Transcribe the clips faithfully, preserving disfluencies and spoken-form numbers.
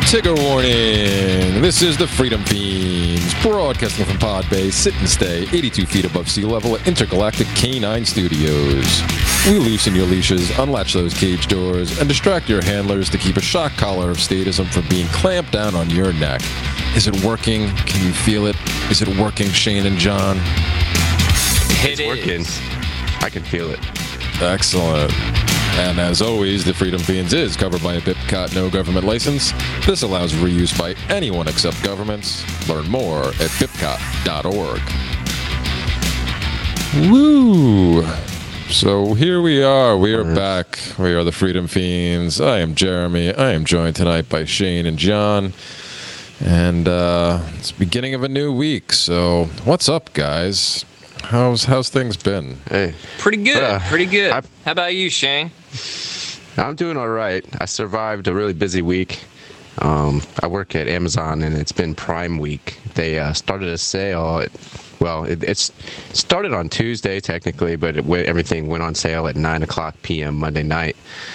Trigger warning. This is the Freedom Fiends, broadcasting from Pod Bay, sit and stay, eighty-two feet above sea level at Intergalactic K nine Studios. We loosen your leashes, unlatch those cage doors, and distract your handlers to keep a shock collar of statism from being clamped down on your neck. Is it working? Can you feel it? Is it working, Shane and John? It it's is. working. I can feel it. Excellent. And as always, the Freedom Fiends is covered by a BIPCOT no government license. This allows reuse by anyone except governments. Learn more at bipcot dot org. Woo! So here we are. We are back. We are the Freedom Fiends. I am Jeremy. I am joined tonight by Shane and John. And uh, it's the beginning of a new week. So what's up, guys? How's how's things been? Hey, pretty good. Uh, pretty good. I've, How about you, Shane? I'm doing all right. I survived a really busy week. Um, I work at Amazon, and it's been Prime Week. They uh, started a sale. At, well, it it's started on Tuesday technically, but it went, everything went on sale at nine o'clock p.m. Monday night.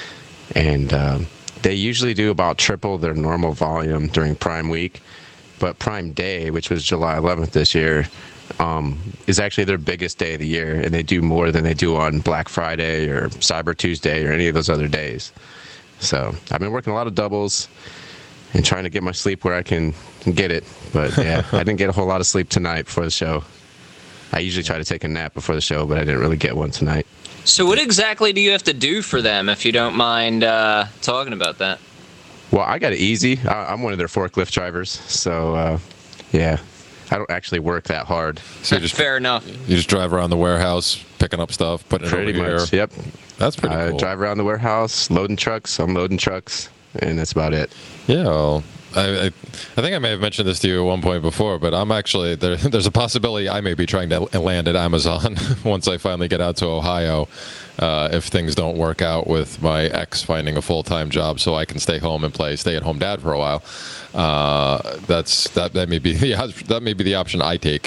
And um, they usually do about triple their normal volume during Prime Week, but Prime Day, which was July eleventh this year, um, is actually their biggest day of the year, and they do more than they do on Black Friday or Cyber Tuesday or any of those other days. So I've been working a lot of doubles and trying to get my sleep where I can get it. But yeah, I didn't get a whole lot of sleep tonight before the show. I usually try to take a nap before the show, but I didn't really get one tonight. So what exactly do you have to do for them, if you don't mind uh, talking about that? Well, I got it easy. I, I'm one of their forklift drivers, so uh, yeah. I don't actually work that hard. So you just, fair enough. You just drive around the warehouse, picking up stuff, putting pretty it over much, here. Yep. That's pretty I cool. drive around the warehouse, loading trucks, unloading trucks, and that's about it. Yeah, well, I, I, I think I may have mentioned this to you at one point before, but I'm actually, there, there's a possibility I may be trying to land at Amazon once I finally get out to Ohio, uh, if things don't work out with my ex finding a full-time job so I can stay home and play stay-at-home dad for a while. Uh, that's that. That may be yeah, that may be the option I take.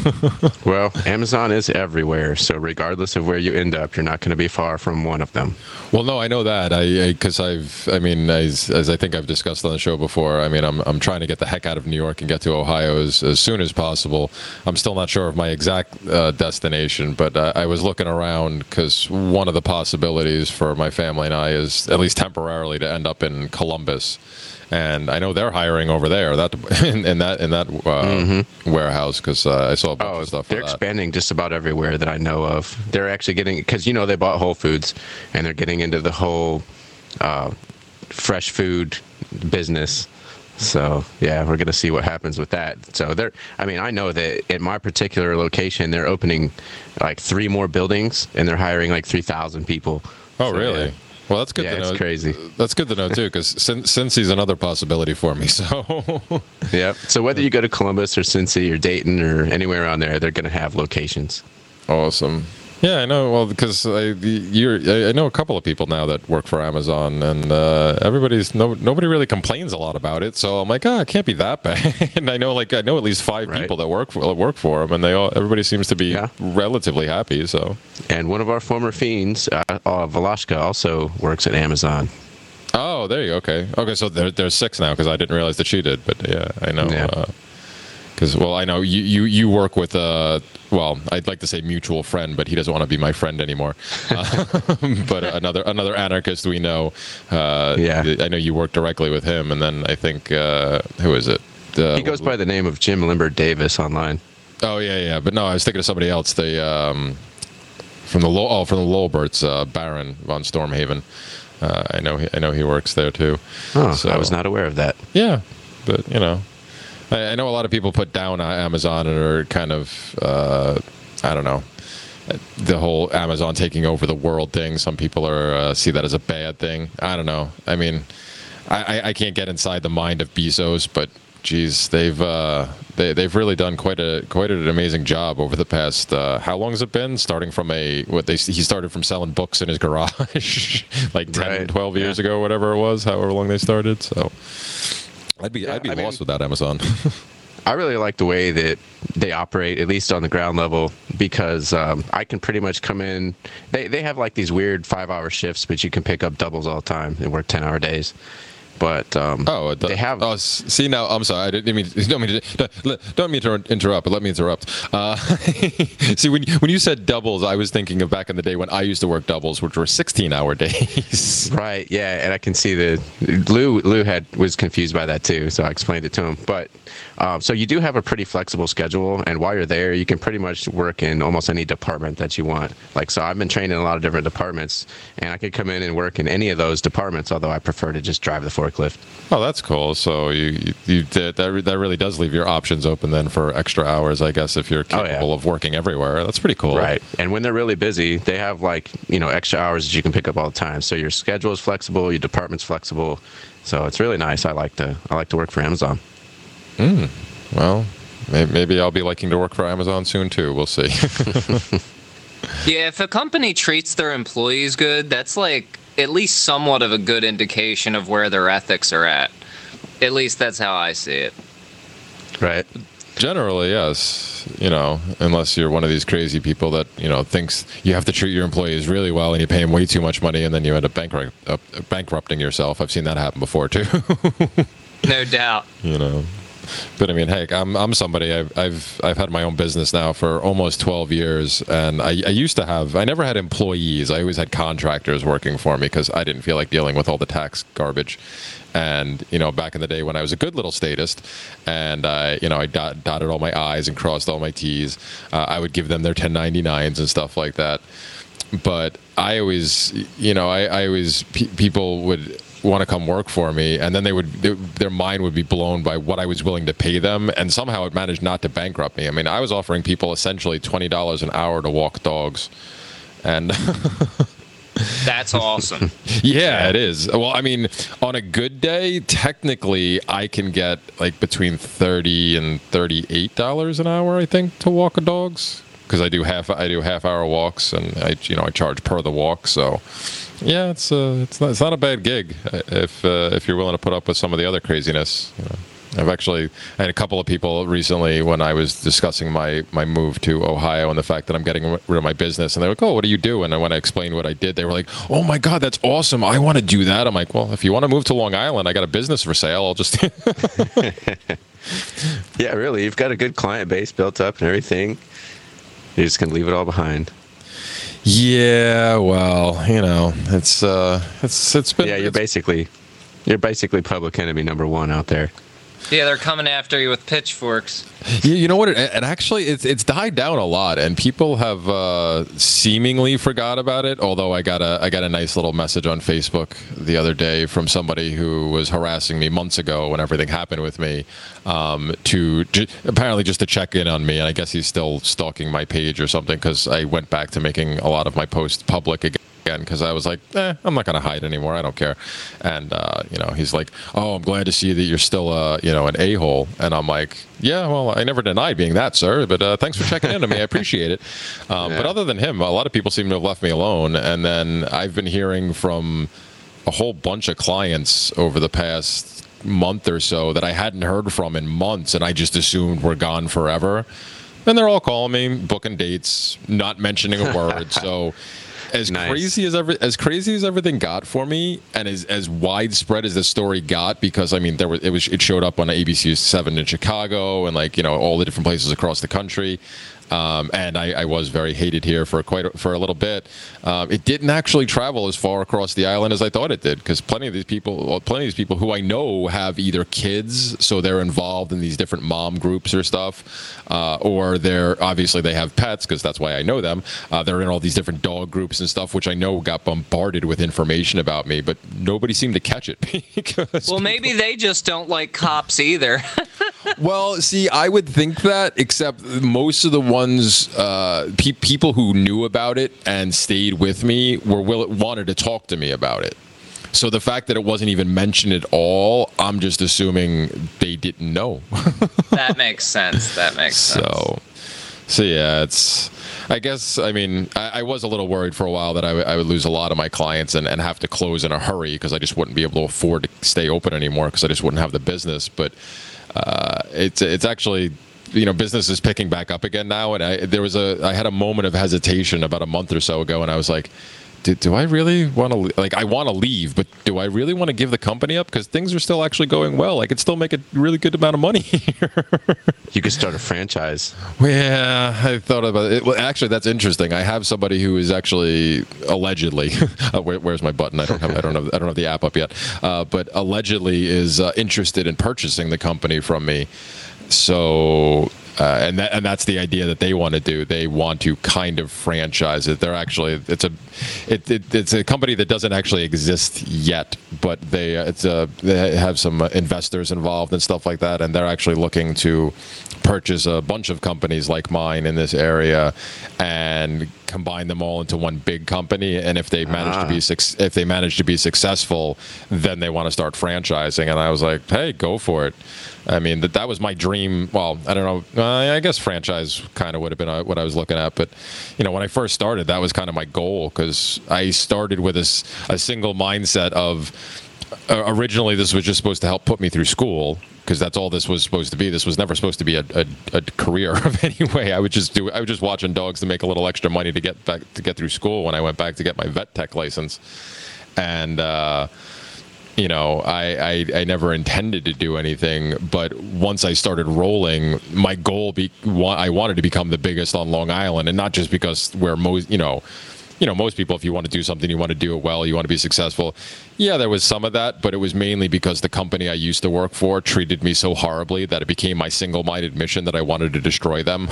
Well, Amazon is everywhere, so regardless of where you end up, you're not going to be far from one of them. Well, no, I know that. I because I've. I mean, as as I think I've discussed on the show before. I mean, I'm I'm trying to get the heck out of New York and get to Ohio as as soon as possible. I'm still not sure of my exact uh, destination, but uh, I was looking around because one of the possibilities for my family and I is at least temporarily to end up in Columbus. And I know they're hiring over there, that in, in that in that uh, mm-hmm. warehouse, because uh, I saw a bunch oh, of stuff. They're for that. expanding just about everywhere that I know of. They're actually getting, because you know they bought Whole Foods, and they're getting into the whole uh, fresh food business. So yeah, we're gonna see what happens with that. So they're, I mean, I know that at my particular location, they're opening like three more buildings, and they're hiring like three thousand people. Oh, so, really? Yeah. Well, that's good yeah, to know. It's crazy. That's good to know too, because Cincy's another possibility for me. So yeah. So whether you go to Columbus or Cincy or Dayton or anywhere around there, they're going to have locations. Awesome. Yeah, I know. Well, because I you're, I know a couple of people now that work for Amazon, and uh, everybody's no nobody really complains a lot about it. So I'm like, ah, oh, it can't be that bad. And I know, like, I know at least five right. people that work for, work for them, and they all everybody seems to be yeah. relatively happy. So. And one of our former fiends, uh, uh, Volashka, also works at Amazon. Oh, there you go. Okay. Okay, so there, there's six now because I didn't realize that she did, but yeah, I know. Yeah. Uh, Because, well, I know you, you, you work with, uh, well, I'd like to say mutual friend, but he doesn't want to be my friend anymore. Uh, but another another anarchist we know. Uh, yeah. I know you work directly with him, and then I think, uh, who is it? Uh, he goes by the name of Jim Limbert Davis online. Oh, yeah, yeah. But no, I was thinking of somebody else. The, um, from the Low, oh, from the Lowberts, uh, Baron von Stormhaven. Uh, I know he, I know he works there, too. Oh, so, I was not aware of that. Yeah, but, you know. I know a lot of people put down Amazon and are kind of, uh, I don't know, the whole Amazon taking over the world thing. Some people are uh, see that as a bad thing. I don't know. I mean, I, I can't get inside the mind of Bezos, but geez, they've uh, they they've really done quite a quite an amazing job over the past. Uh, how long has it been? Starting from a what they he started from selling books in his garage, like ten, right. twelve years yeah. ago, whatever it was, however long they started. So. I'd be yeah, I'd be I lost mean, without Amazon. I really like the way that they operate, at least on the ground level, because um, I can pretty much come in. They they have like these weird five-hour shifts, but you can pick up doubles all the time and work ten-hour days. But um, Oh, the, they have. Oh, s- see now. I'm sorry. I didn't mean. Don't mean to. Don't mean to interrupt. But let me interrupt. Uh, see, when when you said doubles, I was thinking of back in the day when I used to work doubles, which were sixteen-hour days. Right. Yeah, and I can see the Lou. Lou had was confused by that too, so I explained it to him. But um, so you do have a pretty flexible schedule, and while you're there, you can pretty much work in almost any department that you want. Like, so I've been trained in a lot of different departments, and I could come in and work in any of those departments. Although I prefer to just drive the forklift. Oh, that's cool. So you you, you did, that that really does leave your options open then for extra hours, I guess, if you're capable oh, yeah. of working everywhere. That's pretty cool. Right. And when they're really busy, they have like, you know, extra hours that you can pick up all the time. So your schedule is flexible, your department's flexible. So it's really nice. I like to I like to work for Amazon. Mm. Well, maybe, maybe I'll be liking to work for Amazon soon too. We'll see. Yeah, if a company treats their employees good, that's like at least somewhat of a good indication of where their ethics are at. At least that's how I see it. Right. Generally, yes. You know, unless you're one of these crazy people that, you know, thinks you have to treat your employees really well and you pay them way too much money and then you end up bankrupt, uh, bankrupting yourself. I've seen that happen before too. No doubt. You know. But I mean, heck, I'm I'm somebody. I've I've I've had my own business now for almost twelve years, and I, I used to have. I never had employees. I always had contractors working for me because I didn't feel like dealing with all the tax garbage. And you know, back in the day when I was a good little statist, and I, you know, I dot, dotted all my I's and crossed all my T's, uh, I would give them their ten ninety-nines and stuff like that. But I always, you know, I, I always pe- people would want to come work for me, and then they would they, their mind would be blown by what I was willing to pay them, and somehow it managed not to bankrupt me. I mean, I was offering people essentially twenty dollars an hour to walk dogs, and That's awesome. yeah, it is. Well, I mean, on a good day, technically, I can get like between thirty and thirty-eight dollars an hour, I think, to walk a dogs, because I do half I do half hour walks, and I you know I charge per the walk, so. Yeah, it's uh, it's not it's not a bad gig if uh, if you're willing to put up with some of the other craziness. You know. I've actually I had a couple of people recently when I was discussing my, my move to Ohio and the fact that I'm getting rid of my business, and they're like, "Oh, what do you do?" And when I explained what I did, they were like, "Oh my God, that's awesome! I want to do that." I'm like, "Well, if you want to move to Long Island, I got a business for sale. I'll just." Yeah, really, you've got a good client base built up and everything. You're just gonna leave it all behind. Yeah, well, you know, it's uh, it's it's been. Yeah, you're it's, basically, you're basically public enemy number one out there. Yeah, they're coming after you with pitchforks. You, you know what? It, and actually, it's it's died down a lot, and people have uh, seemingly forgot about it. Although I got a I got a nice little message on Facebook the other day from somebody who was harassing me months ago when everything happened with me, um, to j- apparently just to check in on me. And I guess he's still stalking my page or something because I went back to making a lot of my posts public again. Because I was like, eh, I'm not going to hide anymore. I don't care. And, uh, you know, he's like, oh, I'm glad to see that you're still, uh, you know, an a-hole. And I'm like, yeah, well, I never denied being that, sir. But uh, thanks for checking in on me. I appreciate it. Um, yeah. But other than him, a lot of people seem to have left me alone. And then I've been hearing from a whole bunch of clients over the past month or so that I hadn't heard from in months. And I just assumed were gone forever. And they're all calling me, booking dates, not mentioning a word. So... As nice. crazy as every, as crazy as everything got for me, and as as widespread as the story got, because I mean, there was it was it showed up on A B C seven in Chicago, and like you know all the different places across the country. Um, and I, I was very hated here for quite a, for a little bit. Um, it didn't actually travel as far across the island as I thought it did, because plenty of these people, well, plenty of these people who I know have either kids, so they're involved in these different mom groups or stuff, uh, or they're obviously they have pets, because that's why I know them. Uh, they're in all these different dog groups and stuff, which I know got bombarded with information about me, but nobody seemed to catch it. because well, people... maybe they just don't like cops either. Well, see, I would think that, except most of the ones, uh, pe- people who knew about it and stayed with me were will- wanted to talk to me about it. So the fact that it wasn't even mentioned at all, I'm just assuming they didn't know. That makes sense. That makes sense. So, so yeah, it's. I guess, I mean, I, I was a little worried for a while that I, w- I would lose a lot of my clients and, and have to close in a hurry because I just wouldn't be able to afford to stay open anymore because I just wouldn't have the business. But uh, it's it's actually, you know, business is picking back up again now. And I, there was a, I had a moment of hesitation about a month or so ago, and I was like, do, do I really want to, like, I want to leave, but do I really want to give the company up? Because things are still actually going well. I could still make a really good amount of money here. You could start a franchise. Yeah, I thought about it. Well, actually, that's interesting. I have somebody who is actually allegedly, uh, where, where's my button? I don't have, I don't have, I don't have the app up yet. Uh, but allegedly is uh, interested in purchasing the company from me. So. Uh, and that, and that's the idea that they want to do. They want to kind of franchise it. They're actually it's a it, it it's a company that doesn't actually exist yet, but they it's a they have some investors involved and stuff like that, and they're actually looking to purchase a bunch of companies like mine in this area and combine them all into one big company. And if they manage ah. to be if they manage to be successful, then they want to start franchising. And I was like, hey, go for it. I mean, that that was my dream. Well, I don't know. Uh, I guess franchise kind of would have been what I was looking at. But, you know, when I first started, that was kind of my goal, because I started with a, a single mindset of uh, originally this was just supposed to help put me through school, because that's all this was supposed to be. This was never supposed to be a, a, a career of any way. I would just do. I was just watching dogs to make a little extra money to get back to get through school when I went back to get my vet tech license, and. Uh, You know, I, I, I never intended to do anything, but once I started rolling, my goal be I wanted to become the biggest on Long Island, and not just because we're most, you know, you know, most people, if you want to do something, you want to do it well, you want to be successful. Yeah, there was some of that, but it was mainly because the company I used to work for treated me so horribly that it became my single-minded mission that I wanted to destroy them.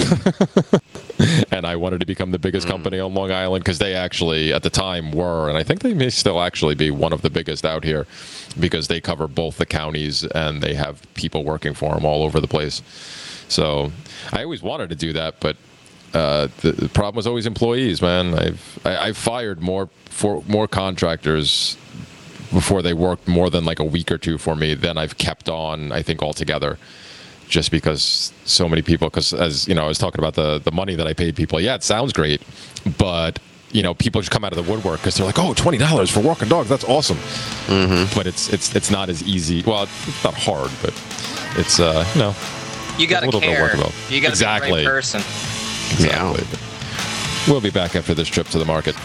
And I wanted to become the biggest mm. company on Long Island, because they actually, at the time, were, and I think they may still actually be one of the biggest out here, because they cover both the counties and they have people working for them all over the place. So I always wanted to do that, but Uh, the, the problem was always employees, man. I've I, I've fired more for more contractors before they worked more than like a week or two for me than I've kept on, I think, altogether. Just because so many people, because as you know, I was talking about the the money that I paid people. Yeah, it sounds great, but you know, people just come out of the woodwork because they're like, oh, twenty dollars for walking dogs, that's awesome. Mm-hmm. But it's it's it's not as easy. Well, it's not hard, but it's uh, you know, you got to care. You got to exactly. be the right person. Exactly. Yeah. We'll be back after this trip to the market.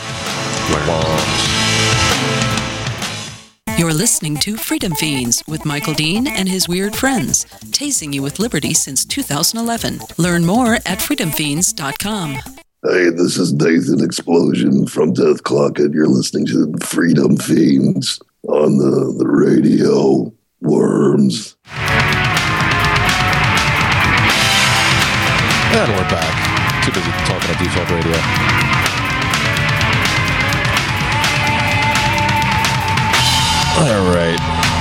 You're listening to Freedom Fiends with Michael Dean and his weird friends, tasing you with liberty since two thousand eleven. Learn more at freedom fiends dot com. Hey, this is Nathan Explosion from Death Clock, and you're listening to Freedom Fiends on the, the radio. Worms. And we're back. Too busy talking on Default Radio. All right.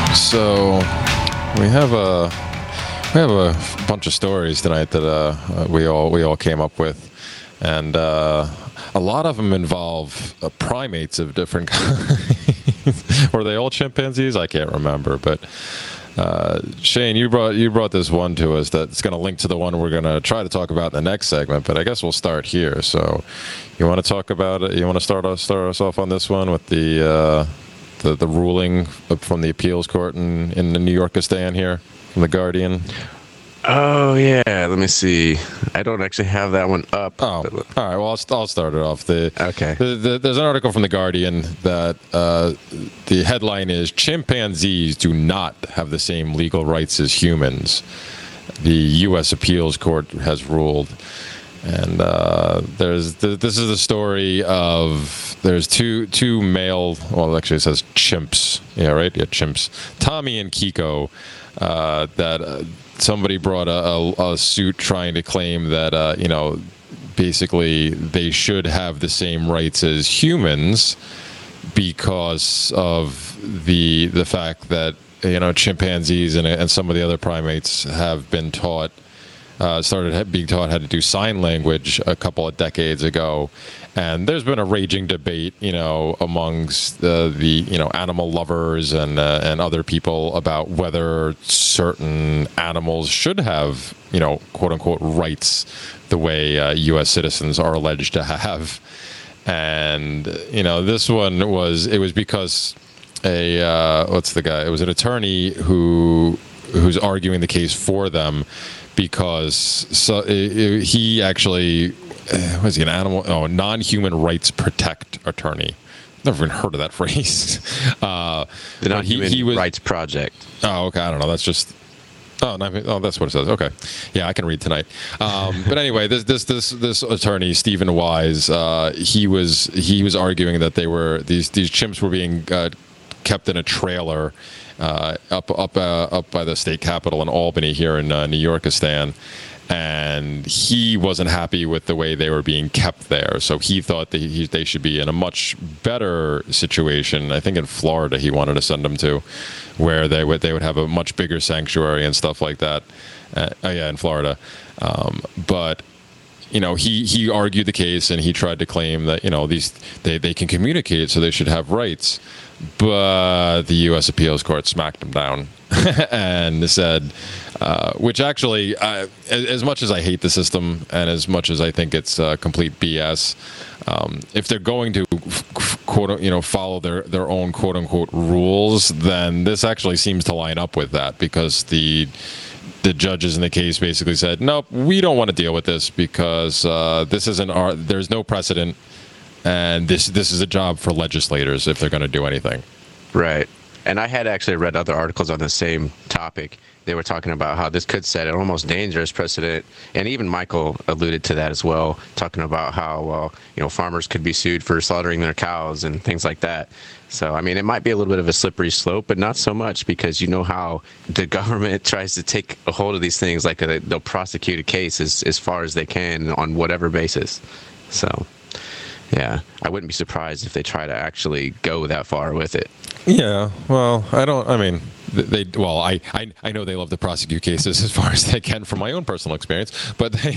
So we have a we have a bunch of stories tonight that uh, we all we all came up with, and uh, a lot of them involve uh, primates of different kinds. Were they all chimpanzees? I can't remember, but. Uh, Shane, you brought you brought this one to us that's going to link to the one we're going to try to talk about in the next segment, but I guess we'll start here. So, you want to talk about it? You want to start us start us off on this one with the uh, the the ruling from the appeals court in in the New Yorkistan here from the Guardian? Oh yeah, let me see. I don't actually have that one up. Oh, all right. Well, I'll, I'll start it off. The, okay. The, the, there's an article from the Guardian that uh, the headline is "Chimpanzees do not have the same legal rights as humans." The U S appeals court has ruled, and uh, there's the, this is the story of there's two two male. Well, actually, it says chimps. Yeah, right. Yeah, chimps. Tommy and Kiko. Uh, that. Uh, Somebody brought a, a, a suit trying to claim that, uh, you know, basically they should have the same rights as humans because of the the fact that, you know, chimpanzees and, and some of the other primates have been taught, uh, started being taught how to do sign language a couple of decades ago. And there's been a raging debate, you know, amongst the, the you know, animal lovers and uh, and other people about whether certain animals should have, you know, quote unquote rights the way uh, U S citizens are alleged to have. And, you know, this one was, it was because a, uh, what's the guy? It was an attorney who who's arguing the case for them because so it, it, he actually... Uh, was he an animal? Oh, non-human rights protect attorney. never even heard of that phrase. Uh, The but he, Non-Human he was, Rights Project. Oh, okay. I don't know. That's just. Oh, no, oh, that's what it says. Okay, yeah, I can read tonight. Um, but anyway, this this this this attorney Stephen Wise, uh, he was he was arguing that they were these these chimps were being uh, kept in a trailer uh, up up uh, up by the state capitol in Albany here in uh, New Yorkistan. And he wasn't happy with the way they were being kept there. So he thought that he, they should be in a much better situation. I think in Florida he wanted to send them to, where they would they would have a much bigger sanctuary and stuff like that. Uh, oh yeah, in Florida. Um, but you know, he, he argued the case and he tried to claim that, you know, these they, they can communicate, so they should have rights. But the U S Appeals Court smacked him down and said, uh, which actually, uh, as, as much as I hate the system and as much as I think it's uh, complete B S, um, if they're going to quote, you know, follow their, their own quote unquote rules, then this actually seems to line up with that, because the the judges in the case basically said, nope, we don't want to deal with this because uh, this isn't our, there's no precedent. And this this is a job for legislators if they're going to do anything. Right. And I had actually read other articles on the same topic. They were talking about how this could set an almost dangerous precedent. And even Michael alluded to that as well, talking about how, well, you know, farmers could be sued for slaughtering their cows and things like that. So, I mean, it might be a little bit of a slippery slope, but not so much, because you know how the government tries to take a hold of these things. Like a, they'll prosecute a case as, as far as they can on whatever basis. So... yeah, I wouldn't be surprised if they try to actually go that far with it. Yeah, well, I don't, I mean, they, well, I, I, I know they love to prosecute cases as far as they can from my own personal experience, but they,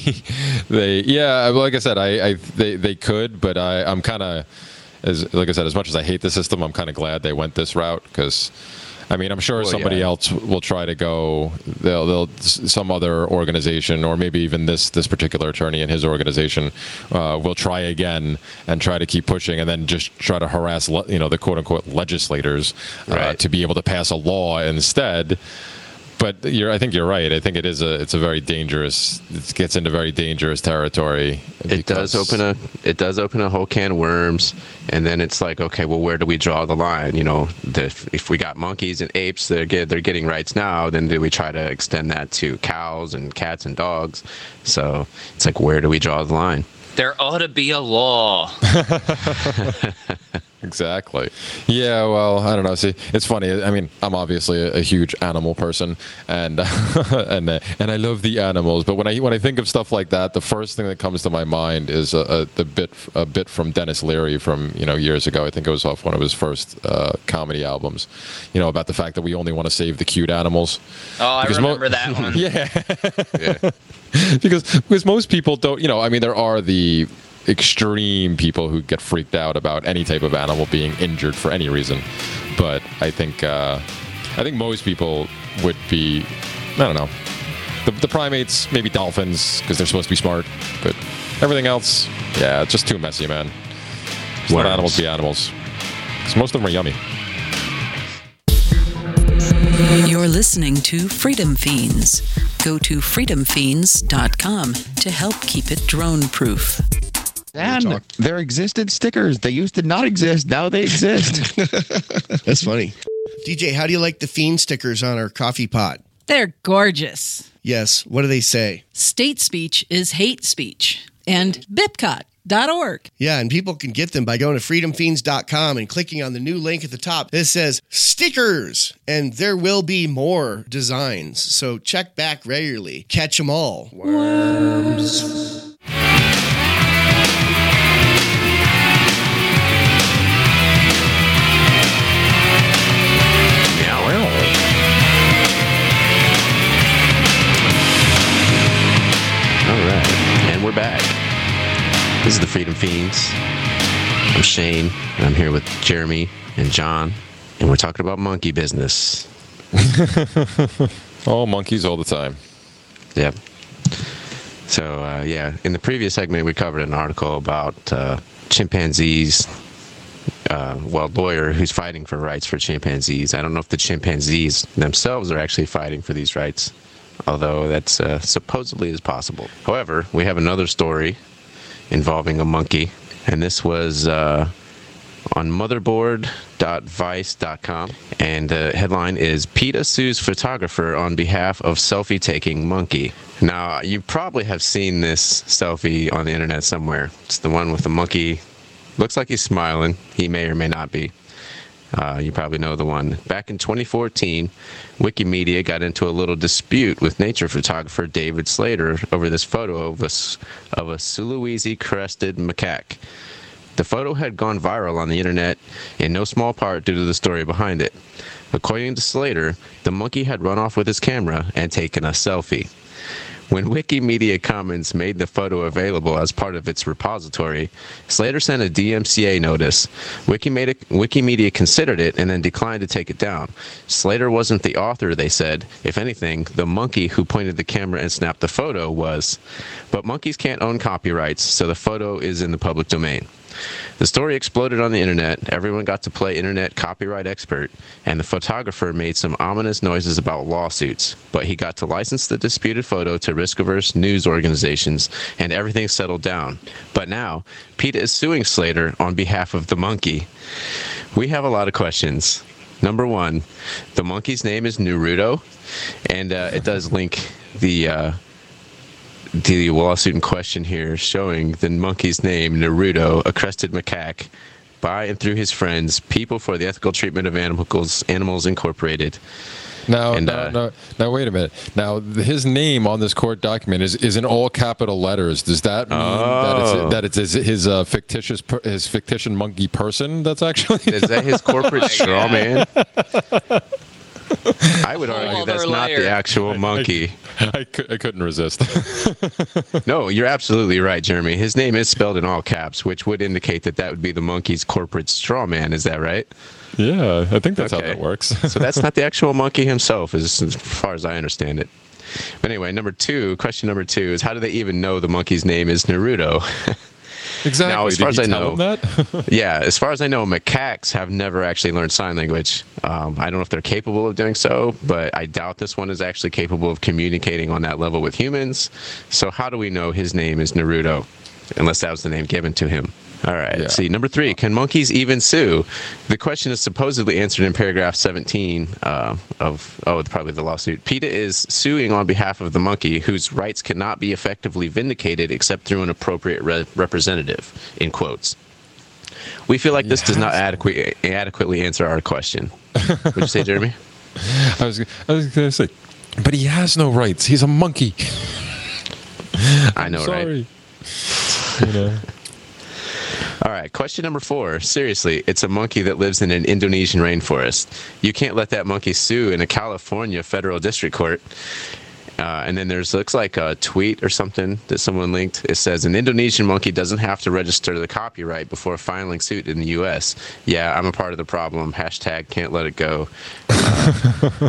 they yeah, like I said, I, I they, they could, but I, I'm kind of, as like I said, as much as I hate the system, I'm kind of glad they went this route, because... I mean, I'm sure well, somebody yeah. else will try to go. They'll, they'll, some other organization, or maybe even this this particular attorney and his organization, uh, will try again and try to keep pushing, and then just try to harass, you know, the quote unquote legislators uh, right. to be able to pass a law instead. But you're, I think you're right. I think it is a, it's a very dangerous. It gets into very dangerous territory. It does open a, it does open a whole can of worms, and then it's like, okay, well, where do we draw the line? You know, the, if we got monkeys and apes, they're get, they're getting rights now. Then do we try to extend that to cows and cats and dogs? So it's like, where do we draw the line? There ought to be a law. Exactly. Yeah, well, I don't know. See, it's funny. I mean, I'm obviously a, a huge animal person, and and uh, and I love the animals. But when I when I think of stuff like that, the first thing that comes to my mind is a, a the bit a bit from Dennis Leary from you know years ago. I think it was off one of his first uh, comedy albums. You know, about the fact that we only want to save the cute animals. Oh, I because remember mo- that one. Yeah. yeah. because because most people don't. You know, I mean, there are the extreme people who get freaked out about any type of animal being injured for any reason, but I think uh, I think most people would be, I don't know, the, the primates, maybe dolphins, because they're supposed to be smart, but everything else, yeah, it's just too messy, man. Just let animals be animals, because most of them are yummy. You're listening to Freedom Fiends. Go to freedom fiends dot com to help keep it drone-proof. And there existed stickers. They used to not exist. Now they exist. That's funny. D J, how do you like the Fiend stickers on our coffee pot? They're gorgeous. Yes. What do they say? State speech is hate speech. And bipcot dot org. Yeah, and people can get them by going to freedom fiends dot com and clicking on the new link at the top that says stickers. And there will be more designs. So check back regularly. Catch them all. Worms. We're back. This is the Freedom Fiends. I'm Shane, and I'm here with Jeremy and John, and we're talking about monkey business. Oh, monkeys all the time. Yep. So, uh, yeah, in the previous segment, we covered an article about uh, chimpanzees. Uh, well, lawyer who's fighting for rights for chimpanzees. I don't know if the chimpanzees themselves are actually fighting for these rights, although that's uh, supposedly is possible. However, we have another story involving a monkey, and this was uh, on motherboard dot vice dot com. And the headline is PETA sues photographer on behalf of selfie-taking monkey. Now, you probably have seen this selfie on the internet somewhere. It's the one with the monkey. Looks like he's smiling. He may or may not be. Uh, you probably know the one. Back in twenty fourteen, Wikimedia got into a little dispute with nature photographer David Slater over this photo of a, of a Sulawesi crested macaque. The photo had gone viral on the internet, in no small part due to the story behind it. According to Slater, the monkey had run off with his camera and taken a selfie. When Wikimedia Commons made the photo available as part of its repository, Slater sent a D M C A notice. Wikimedia, Wikimedia considered it and then declined to take it down. Slater wasn't the author, they said. If anything, the monkey who pointed the camera and snapped the photo was. But monkeys can't own copyrights, so the photo is in the public domain. The story exploded on the internet. Everyone got to play internet copyright expert, and the photographer made some ominous noises about lawsuits. But he got to license the disputed photo to risk-averse news organizations, and everything settled down. But now, PETA is suing Slater on behalf of the monkey. We have a lot of questions. Number one, the monkey's name is Naruto, and uh, it does link the... Uh, the lawsuit in question here, showing the monkey's name, Naruto, a crested macaque, by and through his friends, People for the Ethical Treatment of Animals, Animals Incorporated. Now, and, now, uh, now, now, wait a minute. Now, his name on this court document is, is in all capital letters. Does that mean oh. that it's, that it's his, his uh, fictitious per, his fictitious monkey person? That's actually is that his corporate straw man? I would argue Whole that's other not layer. the actual monkey. I, I, cou- I couldn't resist. No, you're absolutely right, Jeremy. His name is spelled in all caps, which would indicate that that would be the monkey's corporate straw man. Is that right? Yeah, I think that's Okay. how that works. So that's not the actual monkey himself, as, as far as I understand it. But anyway, number two, question number two is, how do they even know the monkey's name is Naruto? Exactly. Now, as Did far as he I tell know, him that? yeah, as far as I know, macaques have never actually learned sign language. Um, I don't know if they're capable of doing so, but I doubt this one is actually capable of communicating on that level with humans. So how do we know his name is Naruto? Unless that was the name given to him. All right, Yeah. let's see. Number three, can monkeys even sue? The question is supposedly answered in paragraph seventeen uh, of, oh, probably the lawsuit. PETA is suing on behalf of the monkey, whose rights cannot be effectively vindicated except through an appropriate re- representative, in quotes. We feel like this does not adequate, adequately answer our question. Would you say, Jeremy? I was, I was going to say, but he has no rights. He's a monkey. I know, Sorry. right? You know. All right, question number four. Seriously, it's a monkey that lives in an Indonesian rainforest. You can't let that monkey sue in a California federal district court. Uh, and then there's looks like a tweet or something that someone linked. It says, an Indonesian monkey doesn't have to register the copyright before filing suit in the U S. Yeah, I'm a part of the problem. Hashtag can't let it go. Uh,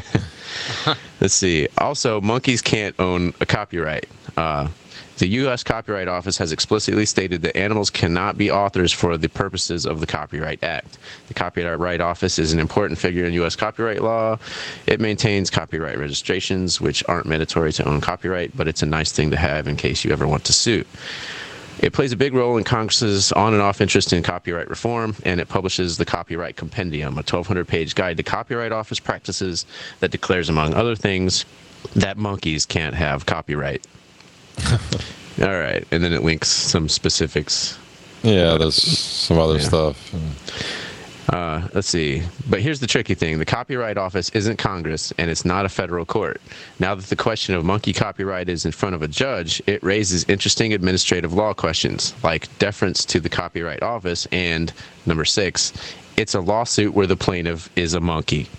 let's see. Also, monkeys can't own a copyright. Uh, The U S Copyright Office has explicitly stated that animals cannot be authors for the purposes of the Copyright Act. The Copyright Office is an important figure in U S copyright law. It maintains copyright registrations, which aren't mandatory to own copyright, but it's a nice thing to have in case you ever want to sue. It plays a big role in Congress's on and off interest in copyright reform, and it publishes the Copyright Compendium, a twelve hundred page guide to Copyright Office practices that declares, among other things, that monkeys can't have copyright. All right, and then it links some specifics. Yeah, there's some other Yeah. stuff. Uh, let's see. But here's the tricky thing. The Copyright Office isn't Congress, and it's not a federal court. Now that the question of monkey copyright is in front of a judge, it raises interesting administrative law questions, like deference to the Copyright Office, and, number six, it's a lawsuit where the plaintiff is a monkey.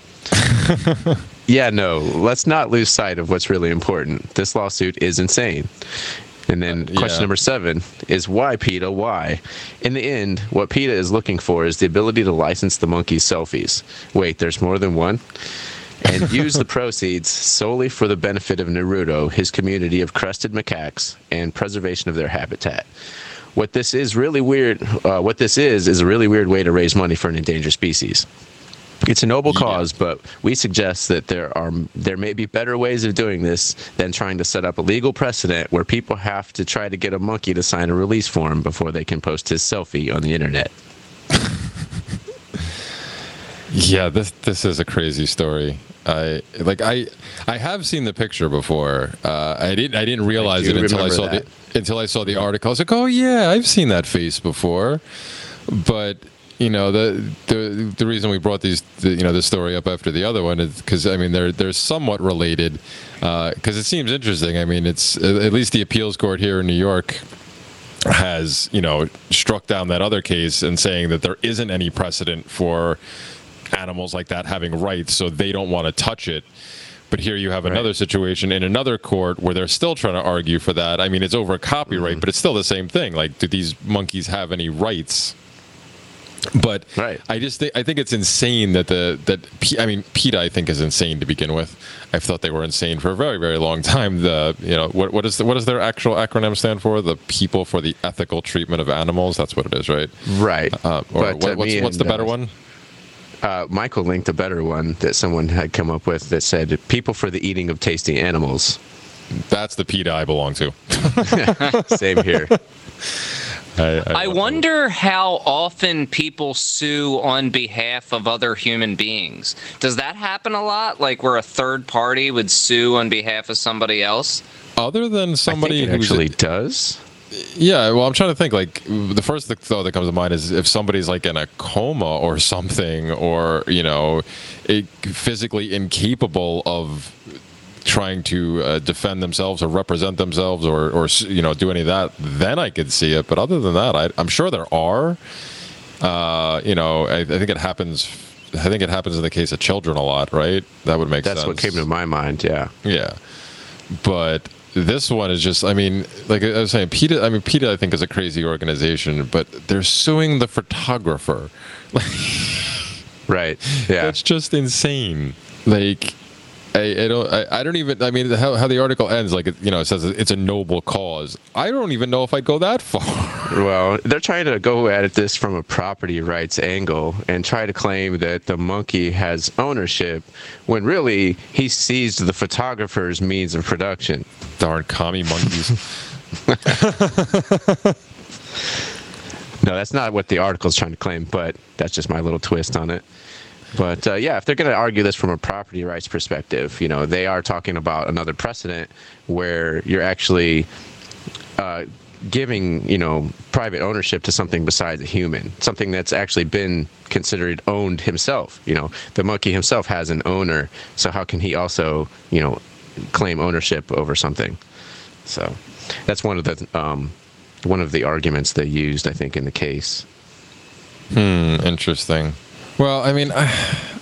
Yeah, no, let's not lose sight of what's really important. This lawsuit is insane. And then Uh, question yeah. number seven is, why, PETA, why? In the end, what PETA is looking for is the ability to license the monkey's selfies. Wait, there's more than one? And use the proceeds solely for the benefit of Naruto, his community of crested macaques, and preservation of their habitat. What this is really weird, uh, what this is, is a really weird way to raise money for an endangered species. It's a noble cause, but we suggest that there are there may be better ways of doing this than trying to set up a legal precedent where people have to try to get a monkey to sign a release form before they can post his selfie on the internet. Yeah, this this is a crazy story. I like I I have seen the picture before. Uh, I didn't I didn't realize I it until I remember saw that. the until I saw the article. I was like, oh yeah, I've seen that face before. But you know the the the reason we brought these the, you know this story up after the other one is because I mean they're they're somewhat related because uh, it seems interesting. I mean it's at least the appeals court here in New York has you know struck down that other case and saying that there isn't any precedent for animals like that having rights, so they don't want to touch it. But here you have another Right. situation in another court where they're still trying to argue for that. I mean, it's over copyright, Mm-hmm. but it's still the same thing. Like, do these monkeys have any rights? But Right. I just think I think it's insane that the that P- I mean PETA I think is insane to begin with. I've thought they were insane for a very very long time. The you know what what is the, what does their actual acronym stand for? The People for the Ethical Treatment of Animals. That's what it is, right? Right. Uh, or But, what, uh, what's me what's the and, better uh, one? Uh, Michael linked a better one that someone had come up with that said, "People for the eating of tasty animals." That's the PETA I belong to. Same here. I, I love wonder how often people sue on behalf of other human beings. Does that happen a lot? Like where a third party would sue on behalf of somebody else? that. Other than somebody I think it who's actually does. yeah, well, I'm trying to think. Like the first thought that comes to mind is if somebody's like in a coma or something, or you know, it, physically incapable of trying to uh, defend themselves or represent themselves or or you know do any of that, then I could see it. But other than that, I, I'm sure there are. Uh, you know, I, I think it happens. I think it happens in the case of children a lot, right? That would make That's sense. what came to my mind. Yeah. Yeah, but this one is just, I mean, like I was saying, PETA, I mean, PETA, I think, is a crazy organization, but they're suing the photographer. Right. Yeah. That's just insane. Like, I, I don't, I, I don't even, I mean, how, how the article ends, like, it, you know, it says it's a noble cause. I don't even know if I'd go that far. Well, they're trying to go at this from a property rights angle and try to claim that the monkey has ownership when really he seized the photographer's means of production. Darn commie monkeys. No, that's not what the article's trying to claim, but that's just my little twist on it. But uh, yeah, if they're going to argue this from a property rights perspective, you know, they are talking about another precedent where you're actually uh, giving, you know, private ownership to something besides a human, something that's actually been considered owned himself. You know, the monkey himself has an owner, so how can he also, you know, claim ownership over something? So that's one of the um, one of the arguments they used, I think, in the case. Hmm, interesting. Well, I mean, I,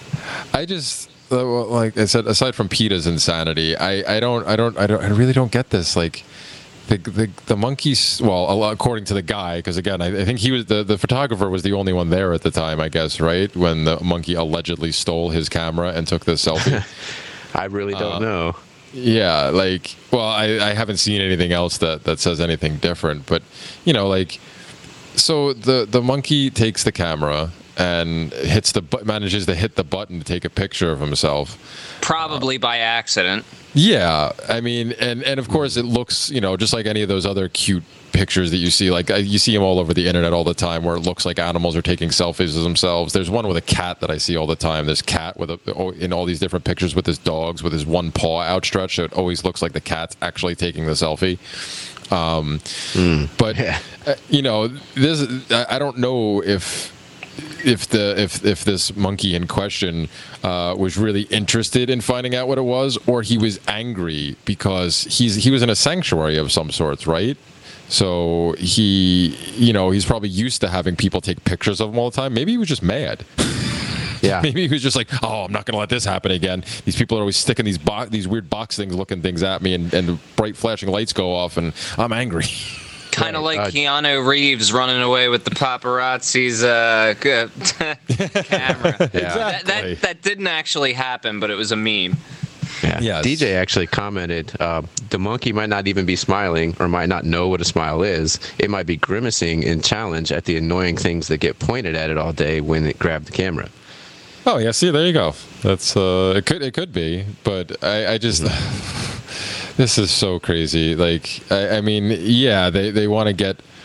I just uh, well, like I said, aside from PETA's insanity, I, I don't, I don't, I don't, I really don't get this. Like, the the, the monkeys. Well, according to the guy, because again, I, I think he was the the photographer was the only one there at the time, I guess, right? When the monkey allegedly stole his camera and took this selfie. I really don't Uh, know. Yeah, like, well, I, I haven't seen anything else that, that says anything different, but, you know, like, so the, the monkey takes the camera and hits the bu- manages to hit the button to take a picture of himself. Probably by accident. Yeah, I mean, and, and of course it looks, you know, just like any of those other cute pictures that you see, like uh, you see them all over the internet all the time where it looks like animals are taking selfies of themselves. There's one with a cat that I see all the time. This cat with a, oh, in all these different pictures with his dogs with his one paw outstretched. So it always looks like the cat's actually taking the selfie. Um, Mm. but Yeah. uh, you know, this I, I don't know if if the if if this monkey in question uh, was really interested in finding out what it was, or he was angry because he's he was in a sanctuary of some sorts, right? So he, you know, he's probably used to having people take pictures of him all the time. Maybe he was just mad. Yeah. Maybe he was just like, oh, I'm not going to let this happen again. These people are always sticking these bo- these weird box things, looking things at me, and, and bright flashing lights go off, and I'm angry. Kind of Right, like uh, Keanu Reeves running away with the paparazzi's uh, g- camera. Yeah. That, Exactly. that, that didn't actually happen, but it was a meme. Yeah. Yes. D J actually commented, uh, the monkey might not even be smiling or might not know what a smile is. It might be grimacing in challenge at the annoying things that get pointed at it all day when it grabbed the camera. Oh yeah, see, there you go. That's uh, it could it could be, but I, I just this is so crazy. Like, I, I mean, yeah, they they want to get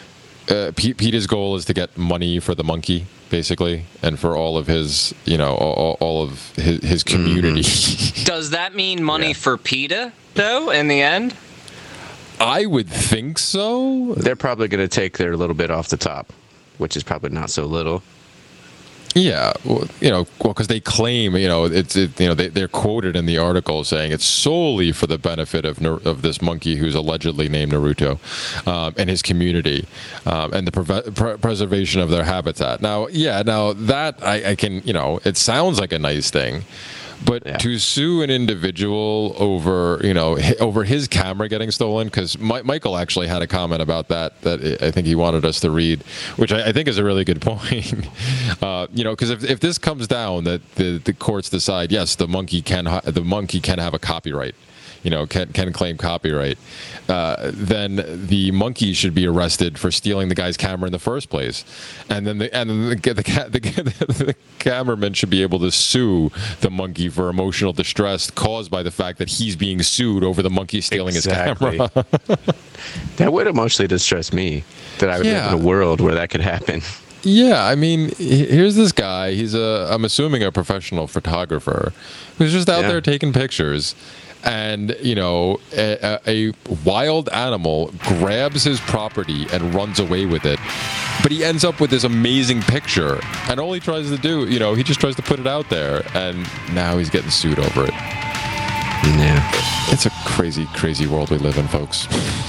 uh, P- Peter's goal is to get money for the monkey, basically, and for all of his, you know, all, all of his, his community. Mm-hmm. Does that mean money Yeah. for PETA, though, in the end? I would think so. They're probably going to take their little bit off the top, which is probably not so little. Yeah, well, you know, well, because they claim, you know, it's, it, you know, they, they're quoted in the article saying it's solely for the benefit of Nar- of this monkey who's allegedly named Naruto, um, and his community, um, and the preve- pre- preservation of their habitat. Now, yeah, now that I, I can, you know, it sounds like a nice thing. But Yeah. to sue an individual over, you know, hi- over his camera getting stolen, because Mi- Michael actually had a comment about that that I think he wanted us to read, which I, I think is a really good point. uh, you know, because if, if this comes down that the, the courts decide yes, the monkey can ha- the monkey can have a copyright, you know, can can claim copyright, uh, then the monkey should be arrested for stealing the guy's camera in the first place, and then the and then the the, the, the, the cameraman should be able to sue the monkey for emotional distress caused by the fact that he's being sued over the monkey stealing Exactly. his camera. That would emotionally distress me, that I would Yeah. live in a world where that could happen. Yeah, I mean, he- here's this guy. He's a, I'm assuming, a professional photographer who's just out Yeah. there taking pictures. And, you know, a, a a wild animal grabs his property and runs away with it. But he ends up with this amazing picture. And all he tries to do, you know, he just tries to put it out there. And now he's getting sued over it. Yeah. It's a crazy, crazy world we live in, folks.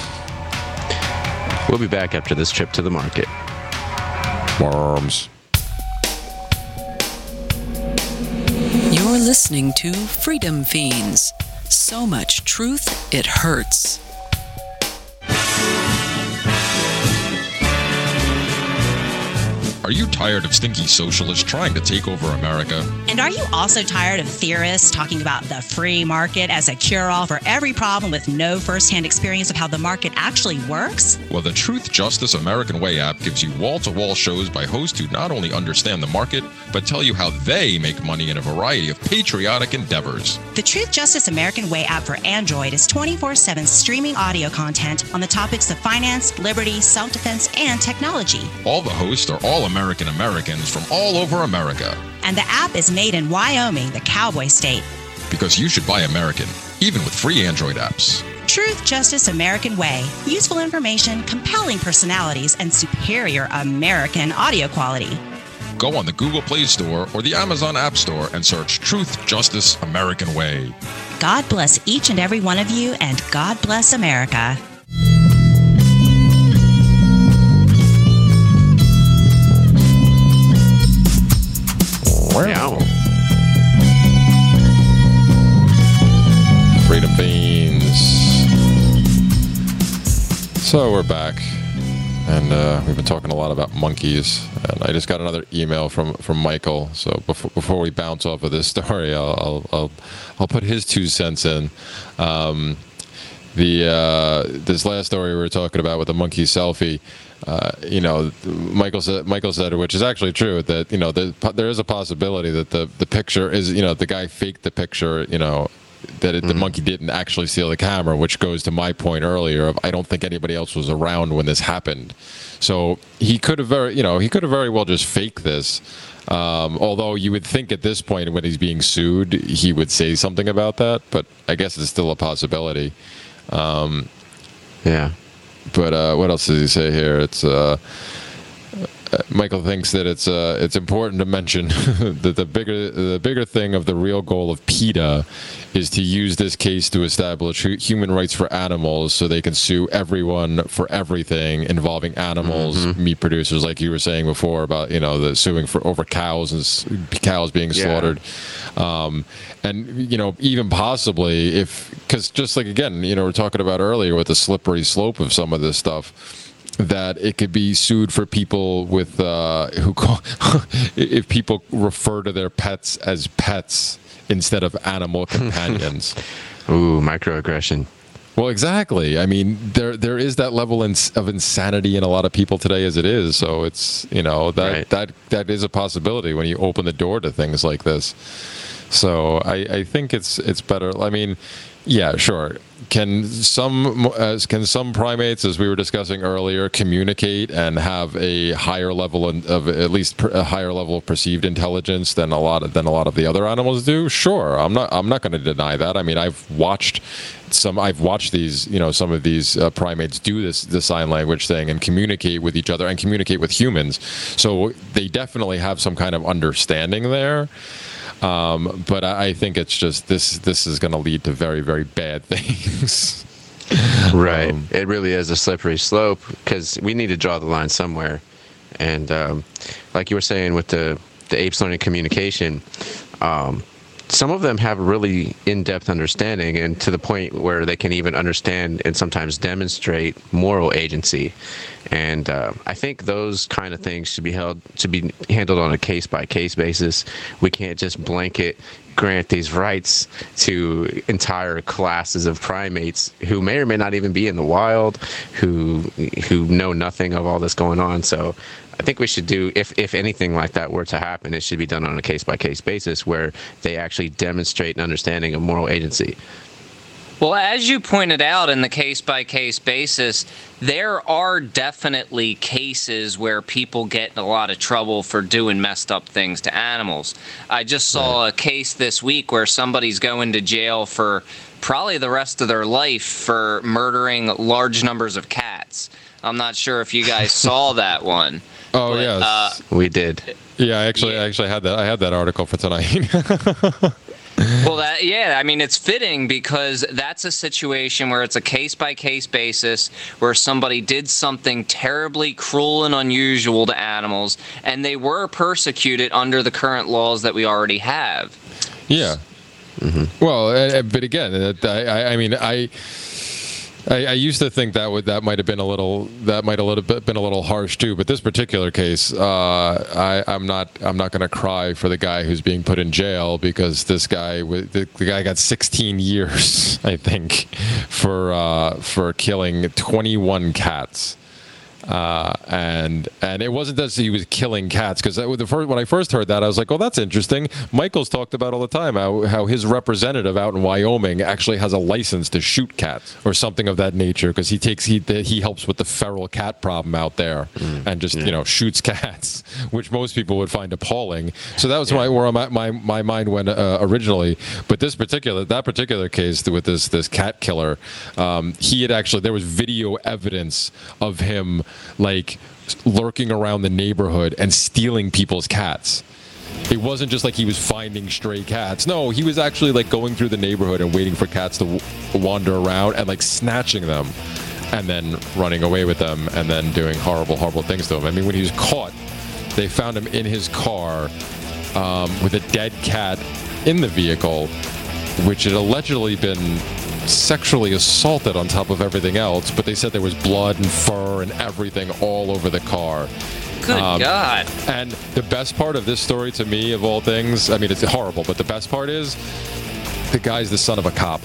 We'll be back after this trip to the market. Worms. You're listening to Freedom Fiends. So much truth, it hurts. Are you tired of stinky socialists trying to take over America? And are you also tired of theorists talking about the free market as a cure-all for every problem with no first-hand experience of how the market actually works? Well, the Truth, Justice, American Way app gives you wall-to-wall shows by hosts who not only understand the market, but tell you how they make money in a variety of patriotic endeavors. The Truth, Justice, American Way app for Android is twenty-four seven streaming audio content on the topics of finance, liberty, self-defense, and technology. All the hosts are all American Americans from all over America. And the app is made in Wyoming, the cowboy state. Because you should buy American, even with free Android apps. Truth, Justice, American Way. Useful information, compelling personalities, and superior American audio quality. Go on the Google Play Store or the Amazon App Store and search Truth, Justice, American Way. God bless each and every one of you, and God bless America. Wow. Freedom Fiends. So we're back, and uh, we've been talking a lot about monkeys. And I just got another email from, from Michael. So before before we bounce off of this story, I'll I'll I'll, I'll put his two cents in. Um, the uh, this last story we were talking about with the monkey selfie. Uh, you know, Michael said, Michael said, which is actually true, that, you know, there, there is a possibility that the, the picture is, you know, the guy faked the picture, you know, that it, mm-hmm. the monkey didn't actually steal the camera, which goes to my point earlier of I don't think anybody else was around when this happened. So he could have very, you know, he could have very well just faked this. Um, although you would think at this point when he's being sued, he would say something about that, but I guess it's still a possibility. Um, yeah. But uh, what else does he say here? It's uh, Michael thinks that it's uh, it's important to mention that the bigger the bigger thing of the real goal of PETA is to use this case to establish hu- human rights for animals, so they can sue everyone for everything involving animals, mm-hmm. meat producers, like you were saying before about, you know, the suing for over cows and s- cows being Yeah. slaughtered, um, and you know, even possibly if, because just like again, you know, we're talking about earlier with the slippery slope of some of this stuff, that it could be sued for people with uh, who call if people refer to their pets as pets instead of animal companions. Ooh, microaggression. Well, exactly. I mean, there there is that level in, of insanity in a lot of people today as it is. So it's, you know, that Right. that that is a possibility when you open the door to things like this. So I, I think it's it's better. I mean, yeah, sure. can some uh, can some primates, as we were discussing earlier, communicate and have a higher level of, of at least per, a higher level of perceived intelligence than a lot of, than a lot of the other animals do? Sure, I'm not I'm not going to deny that. I mean, I've watched some I've watched these you know some of these uh, primates do this the sign language thing and communicate with each other and communicate with humans. So they definitely have some kind of understanding there. Um, but I, I think it's just this. This is going to lead to very, very bad things. Right. Um, it really is a slippery slope because we need to draw the line somewhere. And um, like you were saying with the the apes learning communication, um, some of them have really in-depth understanding, and to the point where they can even understand and sometimes demonstrate moral agency. And uh, I think those kind of things should be held to be handled on a case-by-case basis. We can't just blanket grant these rights to entire classes of primates who may or may not even be in the wild, who who know nothing of all this going on. So I think we should do, if if anything like that were to happen, it should be done on a case-by-case basis where they actually demonstrate an understanding of moral agency. Well, as you pointed out, in the case-by-case basis, there are definitely cases where people get in a lot of trouble for doing messed up things to animals. I just saw a case this week where somebody's going to jail for probably the rest of their life for murdering large numbers of cats. I'm not sure if you guys saw that one. Oh, but, yes. Uh, we did. Yeah, I actually, yeah. I actually had that. I had that article for tonight. Well, that, yeah, I mean, it's fitting because that's a situation where it's a case-by-case basis where somebody did something terribly cruel and unusual to animals, and they were persecuted under the current laws that we already have. Yeah. Mm-hmm. Well, uh, but again, I, I mean, I. I, I used to think that would that might have been a little that might a little bit been a little harsh too, but this particular case, uh, I, I'm not I'm not going to cry for the guy who's being put in jail because this guy the, the guy got sixteen years, I think, for uh, for killing twenty-one cats. Uh, and and it wasn't that he was killing cats, because the first, when I first heard that, I was like, oh, that's interesting. Michael's talked about all the time how, how his representative out in Wyoming actually has a license to shoot cats or something of that nature, because he takes he he helps with the feral cat problem out there mm, and just yeah. you know shoots cats, which most people would find appalling. So that was yeah. my, where my my my mind went uh, originally. But this particular that particular case with this this cat killer, um, he had actually there was video evidence of him like lurking around the neighborhood and stealing people's cats. It wasn't just like he was finding stray cats. No, he was actually like going through the neighborhood and waiting for cats to w- wander around and like snatching them and then running away with them and then doing horrible, horrible things to them. I mean, when he was caught, they found him in his car um, with a dead cat in the vehicle, which had allegedly been sexually assaulted on top of everything else, but they said there was blood and fur and everything all over the car. Good um, God. And the best part of this story to me, of all things, I mean, it's horrible, but the best part is the guy's the son of a cop.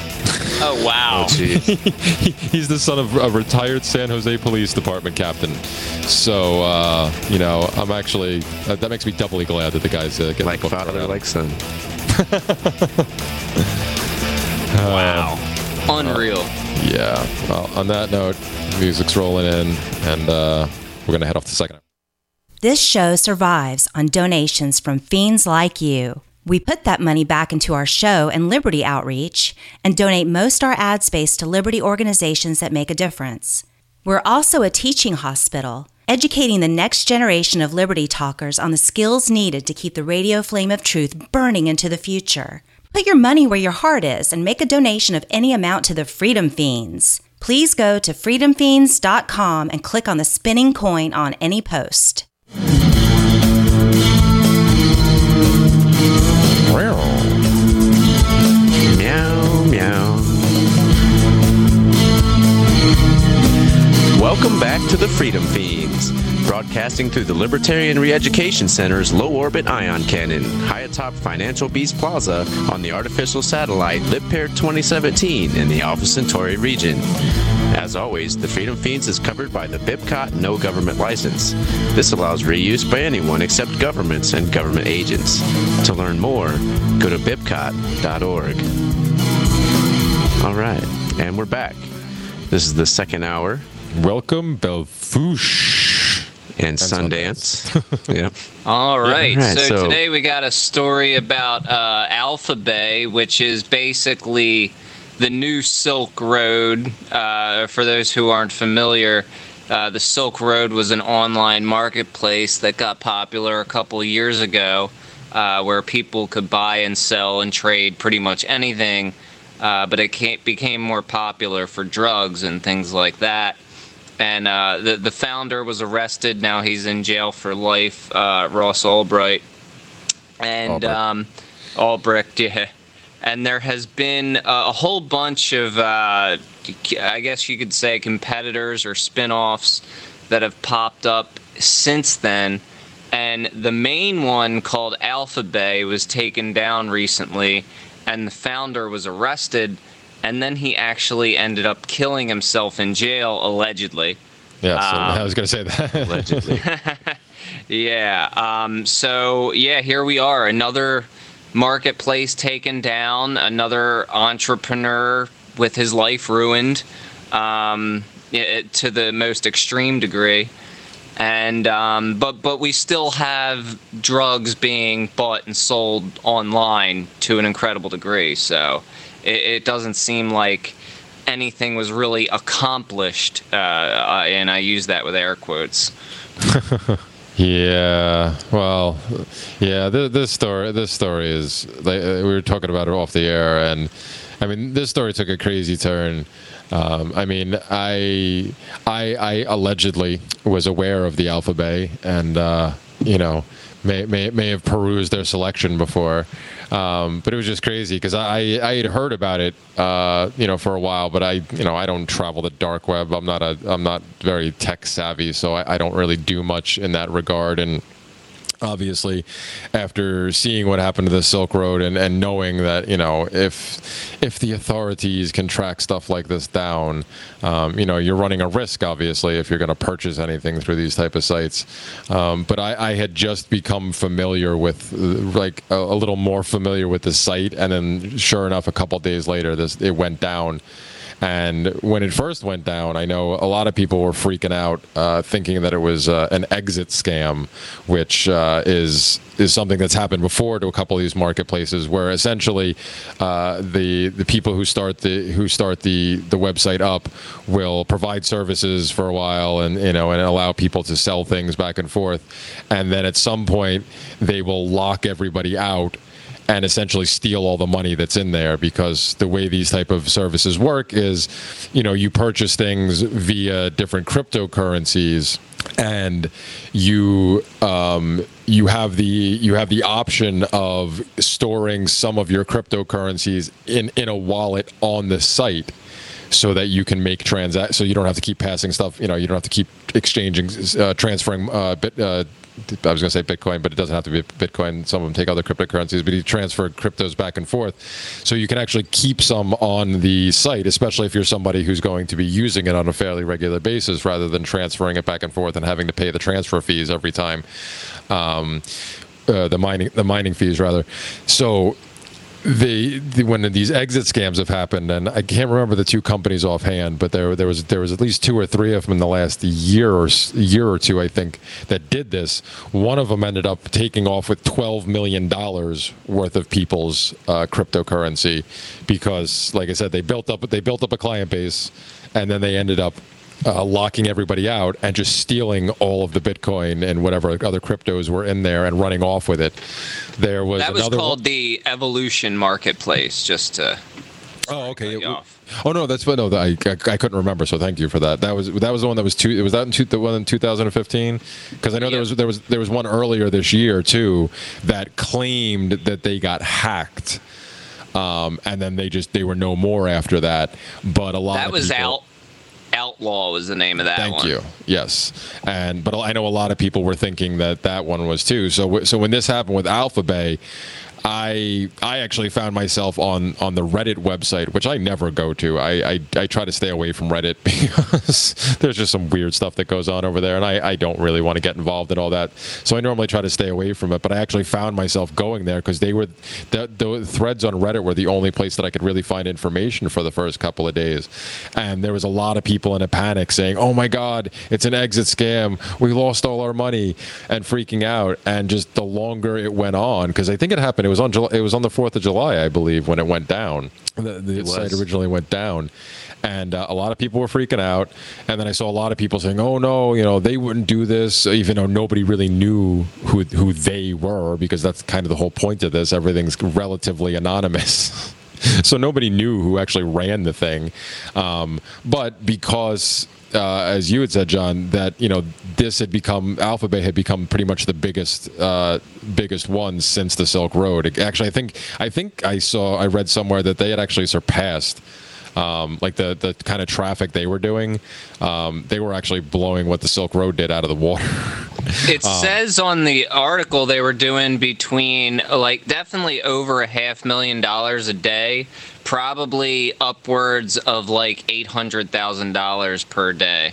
Oh, wow. Oh, he's the son of a retired San Jose Police Department captain. So, uh, you know, I'm actually, uh, that makes me doubly glad that the guy's uh, getting like the father, like son. Wow. Uh, Unreal. Uh, yeah. Well, on that note, music's rolling in, and uh, we're going to head off to the second. This show survives on donations from fiends like you. We put that money back into our show and Liberty outreach and donate most our ad space to Liberty organizations that make a difference. We're also a teaching hospital, educating the next generation of Liberty talkers on the skills needed to keep the radio flame of truth burning into the future. Put your money where your heart is and make a donation of any amount to the Freedom Fiends. Please go to freedom fiends dot com and click on the spinning coin on any post. Meow, meow. Welcome back to the Freedom Fiends, broadcasting through the Libertarian Re-Education Center's low-orbit ion cannon, high atop Financial Beast Plaza on the artificial satellite LibPair twenty seventeen in the Alpha Centauri region. As always, the Freedom Fiends is covered by the BIPCOT No Government License. This allows reuse by anyone except governments and government agents. To learn more, go to bipcot dot org. All right, and we're back. This is the second hour. Welcome, Belfouche. And, and Sundance. Sundance. Yeah. All right. Yeah, right. So, So- today we got a story about uh, Alphabay, which is basically the new Silk Road. Uh, for those who aren't familiar, uh, the Silk Road was an online marketplace that got popular a couple of years ago, uh, where people could buy and sell and trade pretty much anything. Uh, but it ca- became more popular for drugs and things like that. And uh, the the founder was arrested. Now he's in jail for life. Uh, Ross Ulbricht. And Ulbricht. Um, Ulbricht, yeah. And there has been a, a whole bunch of, uh, I guess you could say, competitors or spin-offs that have popped up since then. And the main one, called Alphabay, was taken down recently, and the founder was arrested. And then he actually ended up killing himself in jail, allegedly. Yeah, so Um, I was going to say that. Allegedly. Yeah. Um, so, yeah, here we are. Another marketplace taken down. Another entrepreneur with his life ruined um, it, to the most extreme degree. And um, but but we still have drugs being bought and sold online to an incredible degree. So it, it doesn't seem like anything was really accomplished, uh, and I use that with air quotes. Yeah, well, yeah. This, this story, this story is like uh, we were talking about it off the air, and I mean, this story took a crazy turn. Um, I mean, I, I, I allegedly was aware of the Alphabay, and uh, you know, may, may may have perused their selection before, um, but it was just crazy because I I had heard about it, uh, you know, for a while, but I you know I don't travel the dark web. I'm not a I'm not very tech savvy, so I, I don't really do much in that regard. And obviously, after seeing what happened to the Silk Road and, and knowing that, you know, if if the authorities can track stuff like this down, um, you know, you're running a risk, obviously, if you're going to purchase anything through these type of sites. Um, but I, I had just become familiar with, uh, like, a, a little more familiar with the site, and then sure enough, a couple days later, this it went down. And when it first went down, I know a lot of people were freaking out, uh, thinking that it was uh, an exit scam, which uh, is is something that's happened before to a couple of these marketplaces, where essentially uh, the the people who start the who start the the website up will provide services for a while, and you know, and allow people to sell things back and forth, and then at some point they will lock everybody out and essentially steal all the money that's in there, because the way these type of services work is, you know, you purchase things via different cryptocurrencies, and you um, you have the you have the option of storing some of your cryptocurrencies in in a wallet on the site, so that you can make transact. So you don't have to keep passing stuff. You know, you don't have to keep exchanging, uh, transferring uh, bit. Uh, I was going to say Bitcoin, but it doesn't have to be Bitcoin. Some of them take other cryptocurrencies, but you transfer cryptos back and forth. So you can actually keep some on the site, especially if you're somebody who's going to be using it on a fairly regular basis, rather than transferring it back and forth and having to pay the transfer fees every time. Um, uh, the mining, the mining fees, rather. So the, the when these exit scams have happened, and I can't remember the two companies offhand, but there there was there was at least two or three of them in the last year or year or two, I think, that did this. One of them ended up taking off with twelve million dollars worth of people's uh, cryptocurrency, because, like I said, they built up they built up a client base, and then they ended up Uh, locking everybody out and just stealing all of the Bitcoin and whatever other cryptos were in there and running off with it. There was That was another called one. the Evolution Marketplace, just to... Oh, okay. It, oh no, that's what. No, I, I I couldn't remember. So thank you for that. That was that was the one that was two. It was that in two, the one in two thousand fifteen, because I know there was there was there was one earlier this year too that claimed that they got hacked, um, and then they just they were no more after that. But a lot That of was people, out. Outlaw was the name of that Thank one. you. Yes, and but I know a lot of people were thinking that that one was too. So so when this happened with Alphabay, I I actually found myself on, on the Reddit website, which I never go to. I, I, I try to stay away from Reddit because there's just some weird stuff that goes on over there, and I, I don't really want to get involved in all that. So I normally try to stay away from it, but I actually found myself going there because they were the, the threads on Reddit were the only place that I could really find information for the first couple of days. And there was a lot of people in a panic saying, oh my God, it's an exit scam. We lost all our money, and freaking out. And just the longer it went on, because I think it happened, it was on July, it was on the fourth of July, I believe, when it went down. The, the site originally went down. And uh, a lot of people were freaking out. And then I saw a lot of people saying, oh, no, you know, they wouldn't do this, even though nobody really knew who who they were, because that's kind of the whole point of this. Everything's relatively anonymous. So nobody knew who actually ran the thing. Um, but because, uh, as you had said, John, that, you know, this had become, Alphabet had become pretty much the biggest uh, biggest one since the Silk Road. It, actually, I think I think I saw, I read somewhere that they had actually surpassed Um, like the, the kind of traffic they were doing. Um, they were actually blowing what the Silk Road did out of the water. It um, says on the article they were doing between, like, definitely over a half million dollars a day, probably upwards of like eight hundred thousand dollars per day.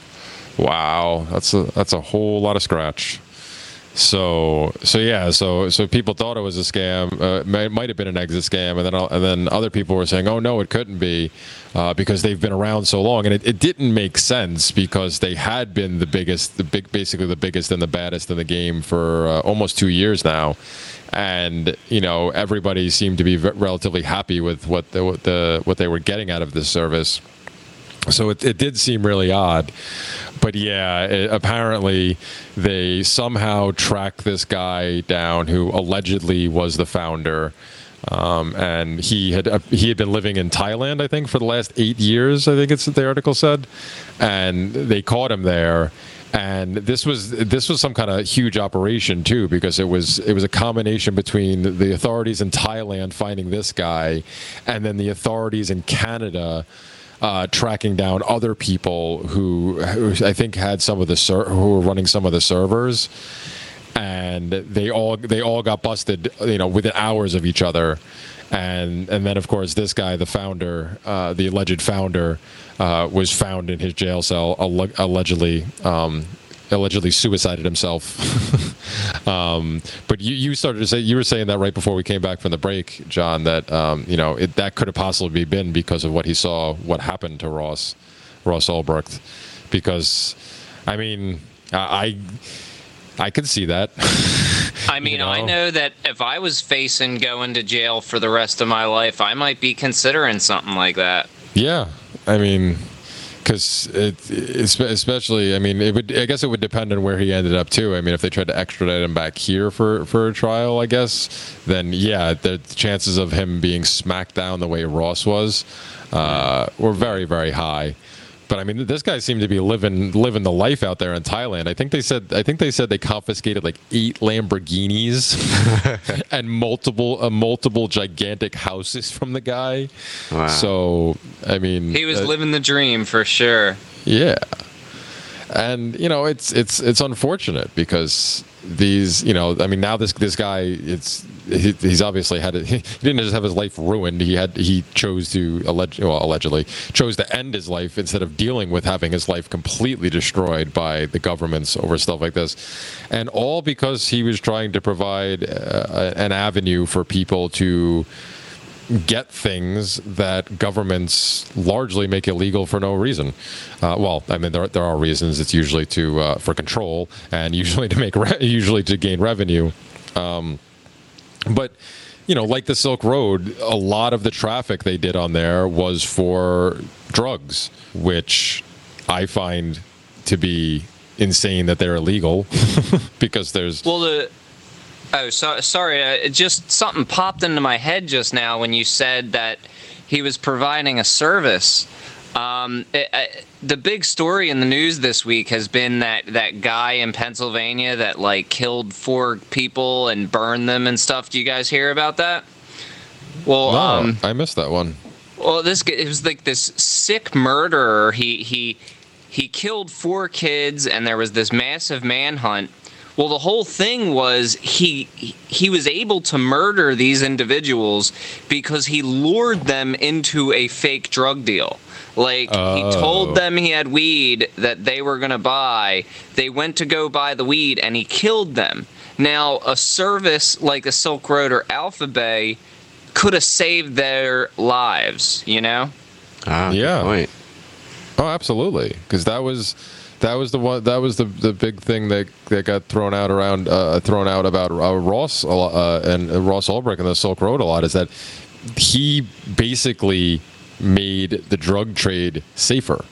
Wow, that's a that's a whole lot of scratch. So so yeah, so so people thought it was a scam. Uh, it might, might have been an exit scam, and then and then other people were saying, "Oh no, it couldn't be," uh, because they've been around so long, and it, it didn't make sense because they had been the biggest, the big, basically the biggest and the baddest in the game for uh, almost two years now, and you know everybody seemed to be v- relatively happy with what the, what the what they were getting out of this service. So it, it did seem really odd. But yeah, it, apparently they somehow tracked this guy down who allegedly was the founder. Um, and he had uh, he had been living in Thailand, I think, for the last eight years, I think it's what the article said. And they caught him there. And this was this was some kind of huge operation too, because it was it was a combination between the authorities in Thailand finding this guy, and then the authorities in Canada Uh, tracking down other people who, who I think had some of the ser- who were running some of the servers, and they all they all got busted, you know, within hours of each other, and and then of course this guy, the founder, uh, the alleged founder, uh, was found in his jail cell, alle- allegedly. Um, allegedly suicided himself. um, but you, you started to say, you were saying that right before we came back from the break, John, that, um, you know, it, that could have possibly been because of what he saw, what happened to Ross, Ross Ulbricht. Because, I mean, I, I could see that. I mean, you know? I know that if I was facing going to jail for the rest of my life, I might be considering something like that. Yeah. I mean, because it, it's especially, I mean, it would. I guess it would depend on where he ended up too. I mean, if they tried to extradite him back here for, for a trial, I guess, then yeah, the chances of him being smacked down the way Ross was uh, were very, very high. But I mean, this guy seemed to be living living the life out there in Thailand. I think they said I think they said they confiscated like eight Lamborghinis and multiple uh, multiple gigantic houses from the guy. Wow. So I mean, he was uh, living the dream for sure. Yeah, and you know, it's it's it's unfortunate because these, you know, I mean, now this this guy, it's he, he's obviously had it. He didn't just have his life ruined. He had he chose to alleg, well, allegedly chose to end his life instead of dealing with having his life completely destroyed by the governments over stuff like this, and all because he was trying to provide uh, an avenue for people to get things that governments largely make illegal for no reason. Uh, well, I mean, there there are reasons. It's usually to uh, for control and usually to make re- usually to gain revenue. Um, but you know, like the Silk Road, a lot of the traffic they did on there was for drugs, which I find to be insane that they're illegal because there's well the. Oh, so, sorry. Uh, just something popped into my head just now when you said that he was providing a service. Um, it, uh, the big story in the news this week has been that, that guy in Pennsylvania that like killed four people and burned them and stuff. Do you guys hear about that? Well, no, um, I missed that one. Well, this it was like this sick murderer. He he he killed four kids, and there was this massive manhunt. Well, the whole thing was he he was able to murder these individuals because he lured them into a fake drug deal. Like, oh. he told them he had weed that they were going to buy. They went to go buy the weed, and he killed them. Now, a service like the Silk Road or Alphabet could have saved their lives, you know? Ah, yeah. Good point. Oh, absolutely. Because that was that was the one that was the the big thing that that got thrown out around uh, thrown out about uh, Ross uh, and uh, Ross Ulbricht and the Silk Road a lot, is that he basically made the drug trade safer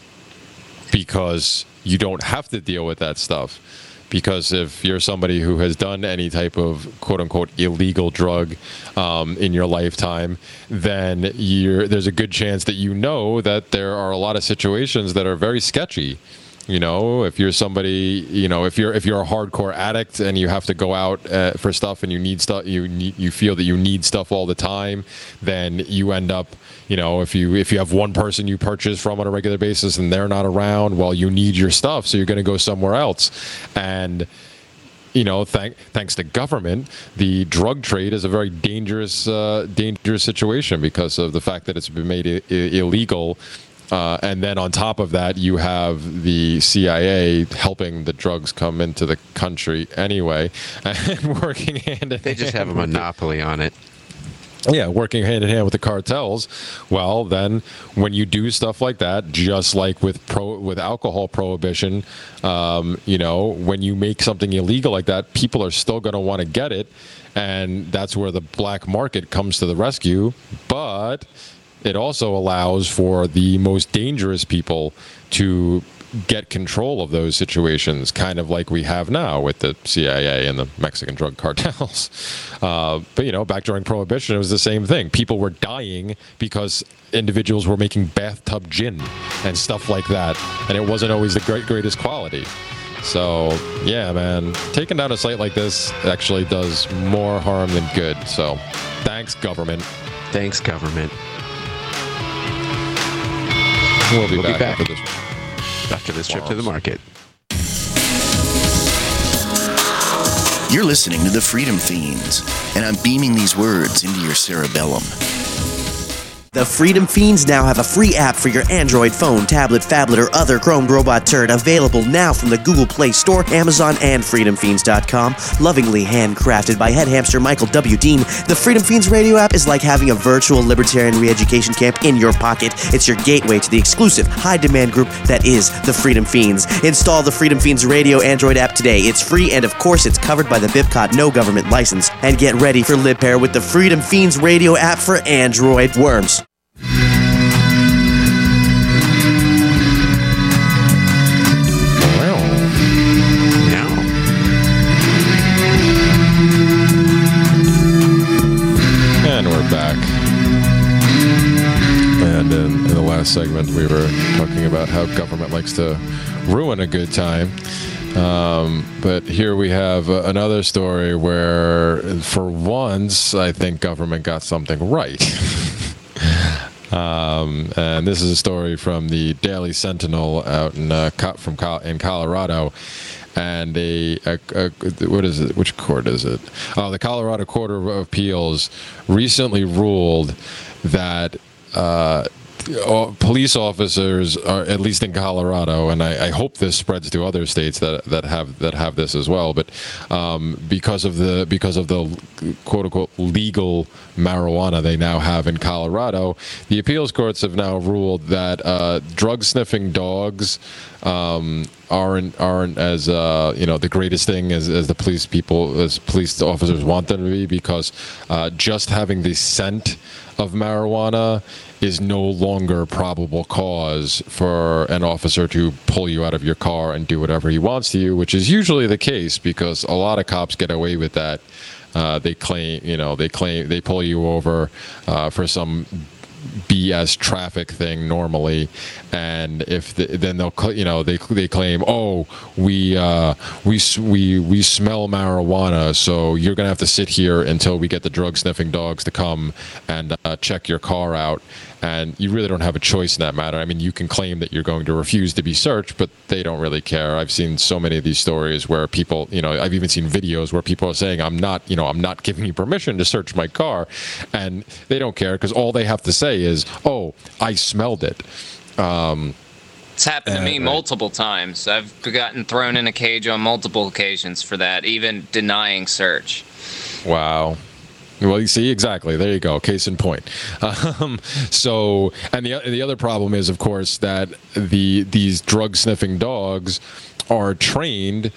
because you don't have to deal with that stuff. Because if you're somebody who has done any type of quote-unquote illegal drug um, in your lifetime, then you're, there's a good chance that you know that there are a lot of situations that are very sketchy. You know, if you're somebody, you know, if you're if you're a hardcore addict and you have to go out uh, for stuff and you need stuff, you need, you feel that you need stuff all the time, then you end up, you know, if you if you have one person you purchase from on a regular basis and they're not around, well, you need your stuff, so you're going to go somewhere else. And you know, thank, thanks to government, the drug trade is a very dangerous uh, dangerous situation because of the fact that it's been made I- illegal. Uh, and then on top of that, you have the C I A helping the drugs come into the country anyway, and working hand in hand. They just have a monopoly on it. Yeah, working hand in hand with the cartels. Well, then when you do stuff like that, just like with pro with alcohol prohibition, um, you know, when you make something illegal like that, people are still going to want to get it, and that's where the black market comes to the rescue. But it also allows for the most dangerous people to get control of those situations, kind of like we have now with the C I A and the Mexican drug cartels. Uh, but, you know, back during Prohibition, it was the same thing. People were dying because individuals were making bathtub gin and stuff like that, and it wasn't always the great, greatest quality. So, yeah, man, taking down a site like this actually does more harm than good. So, thanks, government. Thanks, government. We'll be, we'll back, be back after this, after this trip to the market. You're listening to the Freedom Fiends, and I'm beaming these words into your cerebellum. The Freedom Fiends now have a free app for your Android phone, tablet, phablet, or other Chrome robot turd, available now from the Google Play Store, Amazon, and freedom fiends dot com. Lovingly handcrafted by head hamster Michael W. Dean, the Freedom Fiends radio app is like having a virtual libertarian re-education camp in your pocket. It's your gateway to the exclusive, high-demand group that is the Freedom Fiends. Install the Freedom Fiends radio Android app today. It's free, and of course, it's covered by the BIPCOT no government license. And get ready for LibPair with the Freedom Fiends radio app for Android. Worms. Segment, we were talking about how government likes to ruin a good time. Um, but here we have uh, another story where, for once, I think government got something right. um, and this is a story from the Daily Sentinel out in uh, from in Colorado. And a, a, a what is it? Which court is it? Oh, the Colorado Court of Appeals recently ruled that Uh, police officers are, at least in Colorado, and I, I hope this spreads to other states that that have that have this as well. But um, because of the because of the quote unquote legal marijuana they now have in Colorado, the appeals courts have now ruled that uh, drug sniffing dogs um, aren't aren't as uh, you know the greatest thing as, as the police people as police officers want them to be, because uh, just having the scent of marijuana is no longer probable cause for an officer to pull you out of your car and do whatever he wants to you, which is usually the case because a lot of cops get away with that. Uh, they claim, you know, they claim they pull you over uh, for some B S traffic thing normally, and if the, then they'll you know they they claim, oh, we uh, we we we smell marijuana, so you're gonna have to sit here until we get the drug sniffing dogs to come and uh, check your car out. and you really don't have a choice in that matter. I mean, you can claim that you're going to refuse to be searched, but they don't really care. I've seen so many of these stories where people, you know, I've even seen videos where people are saying, I'm not, you know, I'm not giving you permission to search my car, and they don't care because all they have to say is, oh, I smelled it. Um, It's happened to me uh, multiple times. I've gotten thrown in a cage on multiple occasions for that, even denying search. Wow. Well, you see, exactly. There you go. Case in point. Um, so, and the the other problem is, of course, that the these drug sniffing dogs are trained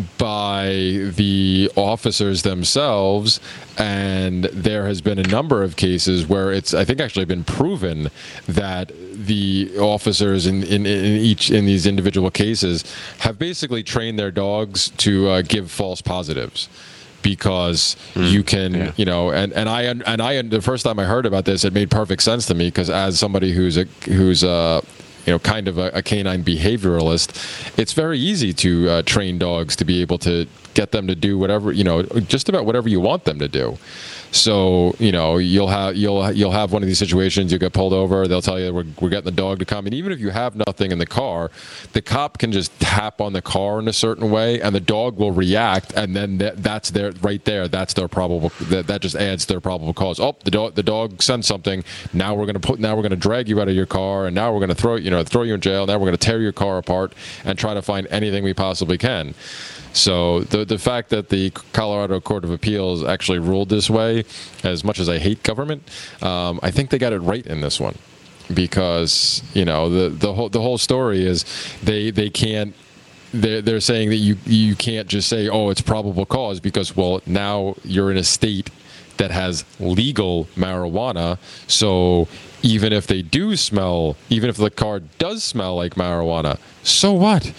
by the officers themselves, and there has been a number of cases where it's, I think, actually been proven that the officers in, in, in each in these individual cases have basically trained their dogs to uh, give false positives. Because mm, you can, yeah. you know, and, and I and I the first time I heard about this, it made perfect sense to me because as somebody who's a who's a you know kind of a, a canine behavioralist, it's very easy to uh, train dogs to be able to get them to do whatever, you know, just about whatever you want them to do. So, you know, you'll have you'll you'll have one of these situations, you get pulled over, they'll tell you we're, we're getting the dog to come. And even if you have nothing in the car, the cop can just tap on the car in a certain way and the dog will react, and then that, that's their right there, that's their probable that, that just adds their probable cause. Oh, the dog the dog sent something. Now we're gonna put now we're gonna drag you out of your car, and now we're gonna throw you know throw you in jail. Now we're gonna tear your car apart and try to find anything we possibly can. So the the fact that the Colorado Court of Appeals actually ruled this way, as much as I hate government, um, I think they got it right in this one, because you know the the whole the whole story is they they can't they're they're saying that you you can't just say, oh, it's probable cause, because well, now you're in a state that has legal marijuana, so even if they do smell, even if the car does smell like marijuana, so what?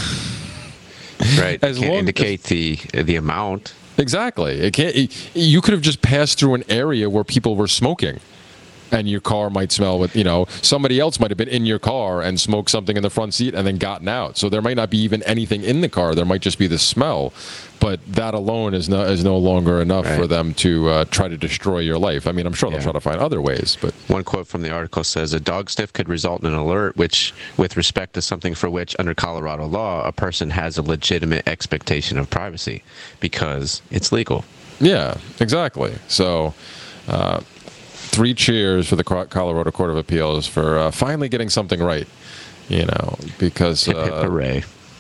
Right. As can't long indicate as, the the amount. Exactly. It can't. It, you could have just passed through an area where people were smoking, and your car might smell with, you know, somebody else might have been in your car and smoked something in the front seat and then gotten out. So there might not be even anything in the car. There might just be the smell. But that alone is no is no longer enough right. for them to uh, try to destroy your life. I mean, I'm sure they'll yeah. try to find other ways. But one quote from the article says, a dog sniff could result in an alert, which, with respect to something for which, under Colorado law, a person has a legitimate expectation of privacy because it's legal. Yeah, exactly. So, uh, three cheers for the Colorado Court of Appeals for uh, finally getting something right. You know, because hip, hip, uh, hooray.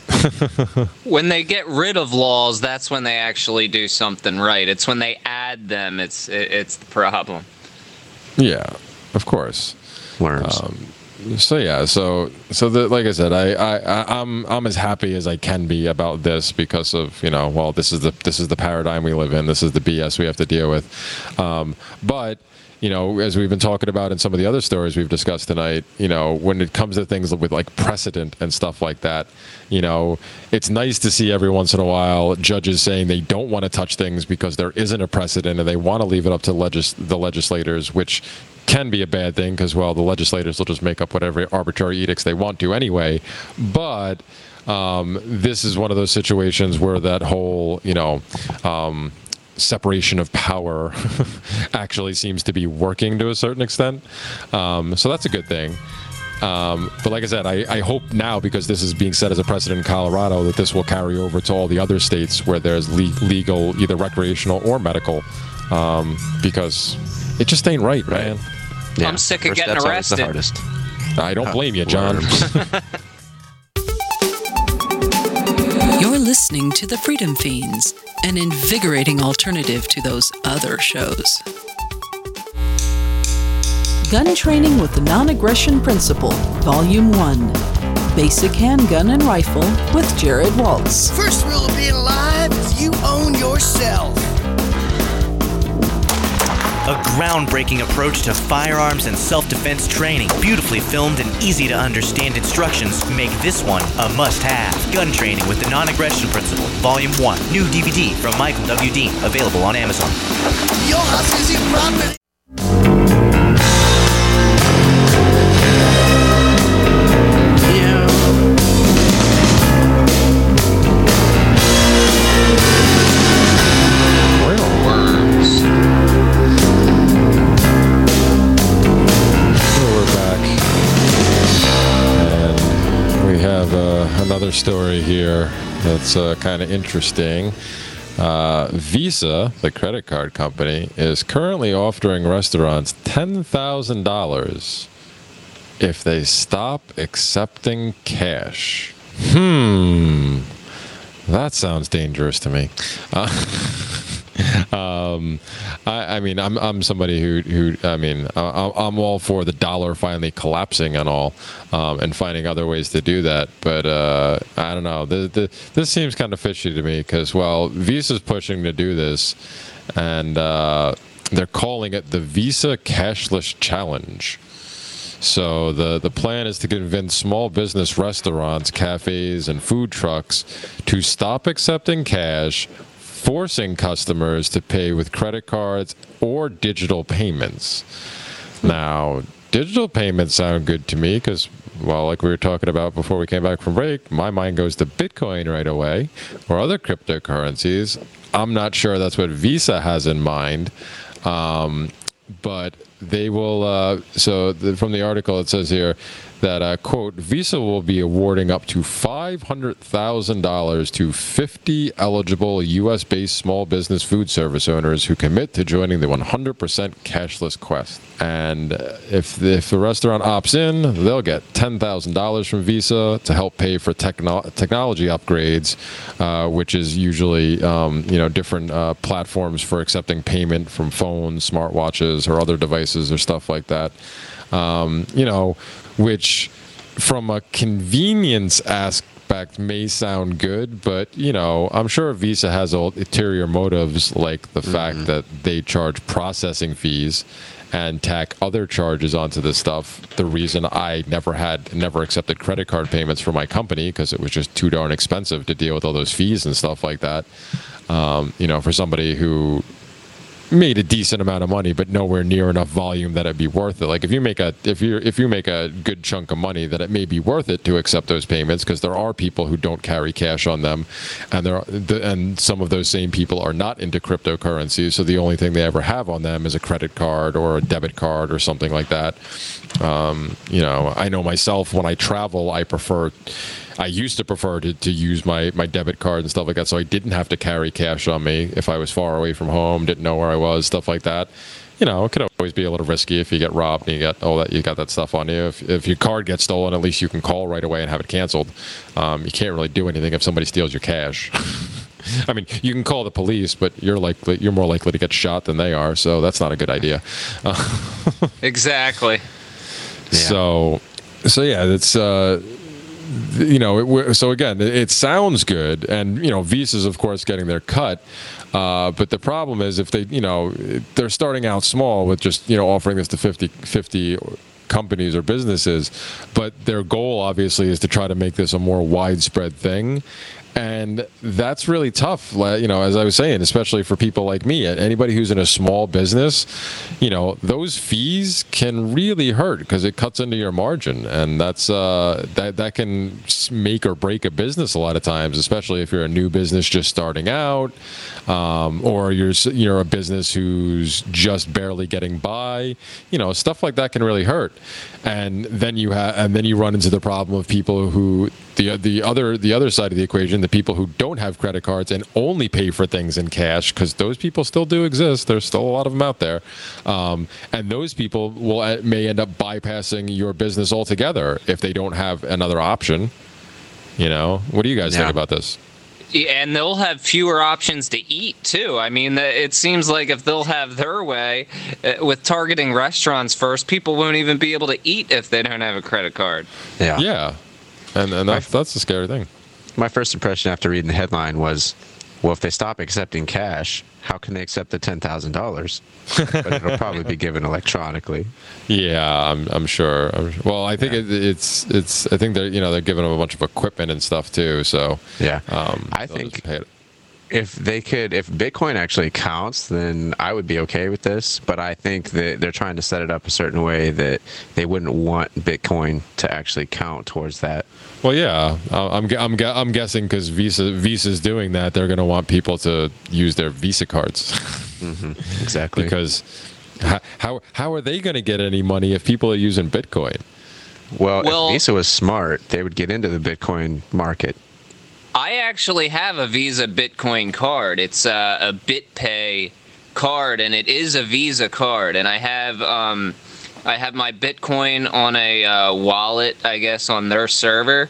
When they get rid of laws, that's when they actually do something right. It's when they add them, it's it, it's the problem. Yeah, of course. Worms. Um, so yeah, so so the, like I said, I, I I'm I'm as happy as I can be about this because of, you know, well, this is the this is the paradigm we live in. This is the B S we have to deal with. Um, but you know, as we've been talking about in some of the other stories we've discussed tonight, you know, when it comes to things with like precedent and stuff like that, you know, it's nice to see every once in a while judges saying they don't want to touch things because there isn't a precedent and they want to leave it up to legis- the legislators, which can be a bad thing because, well, the legislators will just make up whatever arbitrary edicts they want to anyway. But um, this is one of those situations where that whole, you know, um, separation of power actually seems to be working to a certain extent. Um, so that's a good thing. Um, but like I said, I, I hope now, because this is being set as a precedent in Colorado, that this will carry over to all the other states where there's le- legal, either recreational or medical, um, because it just ain't right, right. man. Yeah. I'm sick of First getting arrested. The hardest. I don't blame you, John. You're listening to The Freedom Fiends, an invigorating alternative to those other shows. Gun Training with the Non-Aggression Principle, Volume one. Basic Handgun and Rifle with Jared Waltz. First rule of being alive is you own yourself. A groundbreaking approach to firearms and self-defense training. Beautifully filmed and easy to understand instructions make this one a must-have. Gun Training with the Non-Aggression Principle, Volume one. New D V D from Michael W. Dean, available on Amazon. Your house is your property. have uh, another story here that's uh, kind of interesting. Uh, Visa, the credit card company, is currently offering restaurants ten thousand dollars if they stop accepting cash. Hmm. That sounds dangerous to me. Uh, um, I, I mean, I'm I'm somebody who who I mean, I, I'm all for the dollar finally collapsing and all, um, and finding other ways to do that. But uh, I don't know. The, the, this seems kind of fishy to me because, well, Visa's pushing to do this, and uh, they're calling it the Visa Cashless Challenge. So the, the plan is to convince small business restaurants, cafes, and food trucks to stop accepting cash, forcing customers to pay with credit cards or digital payments. Now, digital payments sound good to me because, well, like we were talking about before we came back from break, my mind goes to Bitcoin right away or other cryptocurrencies. I'm not sure that's what Visa has in mind. Um, but they will, uh, so the, from the article it says here that, uh, quote, Visa will be awarding up to five hundred thousand dollars to fifty eligible U S-based small business food service owners who commit to joining the one hundred percent cashless quest. And if the, if the restaurant opts in, they'll get ten thousand dollars from Visa to help pay for techno- technology upgrades, uh, which is usually, um, you know, different uh, platforms for accepting payment from phones, smartwatches, or other devices or stuff like that. Um, you know, which from a convenience aspect may sound good, but, you know, I'm sure Visa has ulterior motives like the mm-hmm. fact that they charge processing fees and tack other charges onto this stuff. The reason I never had, never accepted credit card payments for my company because it was just too darn expensive to deal with all those fees and stuff like that. Um, you know, for somebody who made a decent amount of money, but nowhere near enough volume that it'd be worth it. Like if you make a if you if you make a good chunk of money, that it may be worth it to accept those payments because there are people who don't carry cash on them, and there are, and some of those same people are not into cryptocurrencies. So the only thing they ever have on them is a credit card or a debit card or something like that. Um, you know, I know myself when I travel, I prefer. I used to prefer to, to use my, my debit card and stuff like that, so I didn't have to carry cash on me if I was far away from home, didn't know where I was, stuff like that. You know, it could always be a little risky if you get robbed and you got all that you got that stuff on you. If if your card gets stolen, at least you can call right away and have it canceled. Um, you can't really do anything if somebody steals your cash. I mean, you can call the police, but you're likely you're more likely to get shot than they are, so that's not a good idea. Uh, exactly. Yeah. So, so yeah, it's. Uh, You know, it, so again, it sounds good, and you know, Visa's of course getting their cut, uh, but the problem is if they, you know, they're starting out small with just you know offering this to fifty, fifty companies or businesses, but their goal obviously is to try to make this a more widespread thing. And that's really tough, you know, as I was saying, especially for people like me. Anybody who's in a small business, you know, those fees can really hurt because it cuts into your margin. And that's uh, that that can make or break a business a lot of times, especially if you're a new business just starting out, um, or you're, you're a business who's just barely getting by. You know, stuff like that can really hurt. And then you have, and then you run into the problem of people who the the other the other side of the equation, the people who don't have credit cards and only pay for things in cash, because those people still do exist. There's still a lot of them out there, um, and those people will may end up bypassing your business altogether if they don't have another option. You know, what do you guys yeah. think about this? And they'll have fewer options to eat, too. I mean, it seems like if they'll have their way uh, with targeting restaurants first, people won't even be able to eat if they don't have a credit card. Yeah. Yeah. And, and that's, that's the scary thing. My first impression after reading the headline was, well, if they stop accepting cash, how can they accept the ten thousand dollars? But it'll probably be given electronically. Yeah, I'm, I'm sure. I'm, well, I think yeah. it, it's it's. I think they're you know they're giving them a bunch of equipment and stuff too. So yeah, um, I think if they could, if Bitcoin actually counts, then I would be okay with this. But I think that they're trying to set it up a certain way that they wouldn't want Bitcoin to actually count towards that. Well, yeah, I'm I'm I'm guessing because Visa Visa's doing that, they're going to want people to use their Visa cards. Mm-hmm. Exactly. Because how how how are they going to get any money if people are using Bitcoin? Well, Well- if Visa was smart, they would get into the Bitcoin market. I actually have a Visa Bitcoin card. It's a, a BitPay card, and it is a Visa card. And I have um, I have my Bitcoin on a uh, wallet, I guess, on their server,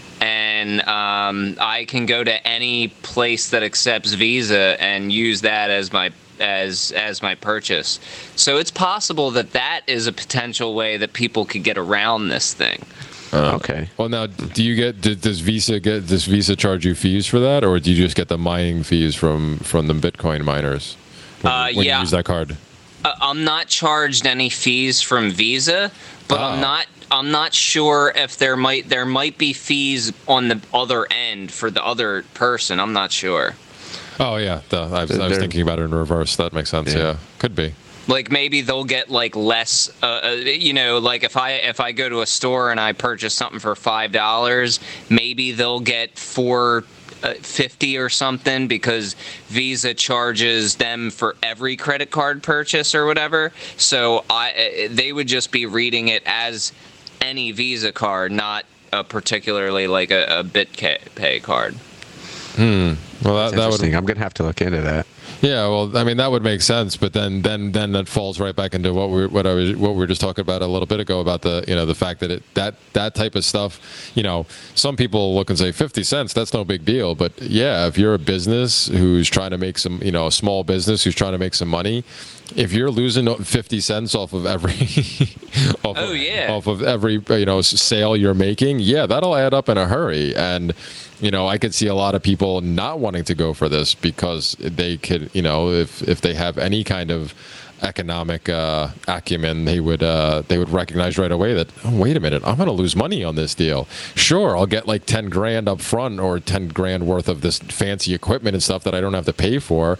and um, I can go to any place that accepts Visa and use that as my as as my purchase. So it's possible that that is a potential way that people could get around this thing. Uh, okay. Well, now, do you get did, does Visa get does Visa charge you fees for that, or do you just get the mining fees from from the Bitcoin miners when, Uh, when yeah. you use that card? Uh, I'm not charged any fees from Visa, but I'm not I'm not sure if there might there might be fees on the other end for the other person. I'm not sure. Oh yeah, the, I, was, I was thinking about it in reverse. That makes sense. Yeah, yeah. Could be. Like maybe they'll get like less, uh, uh, you know, like if I if I go to a store and I purchase something for five dollars, maybe they'll get four uh, fifty or something because Visa charges them for every credit card purchase or whatever. So I they would just be reading it as any Visa card, not a particularly like a, a BitPay card. Hmm. Well, that, That's that would. interesting. I'm gonna have to look into that. Yeah, well, I mean that would make sense, but then, then, then that falls right back into what we what I was what we were just talking about a little bit ago about the you know the fact that it that that type of stuff, you know, some people look and say fifty cents, that's no big deal, but yeah, if you're a business who's trying to make some, you know, a small business who's trying to make some money, if you're losing fifty cents off of every off, oh, of, yeah. off of every you know sale you're making, yeah, that'll add up in a hurry. And you know, I could see a lot of people not wanting to go for this because they could, you know, if if they have any kind of economic uh, acumen, they would uh, they would recognize right away that, oh, wait a minute, I'm going to lose money on this deal. Sure, I'll get like ten grand up front or ten grand worth of this fancy equipment and stuff that I don't have to pay for,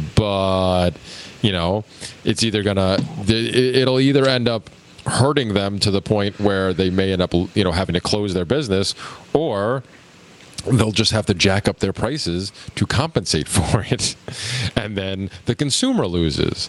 but you know, it's either gonna it'll either end up hurting them to the point where they may end up, you know, having to close their business, or they'll just have to jack up their prices to compensate for it, and then the consumer loses.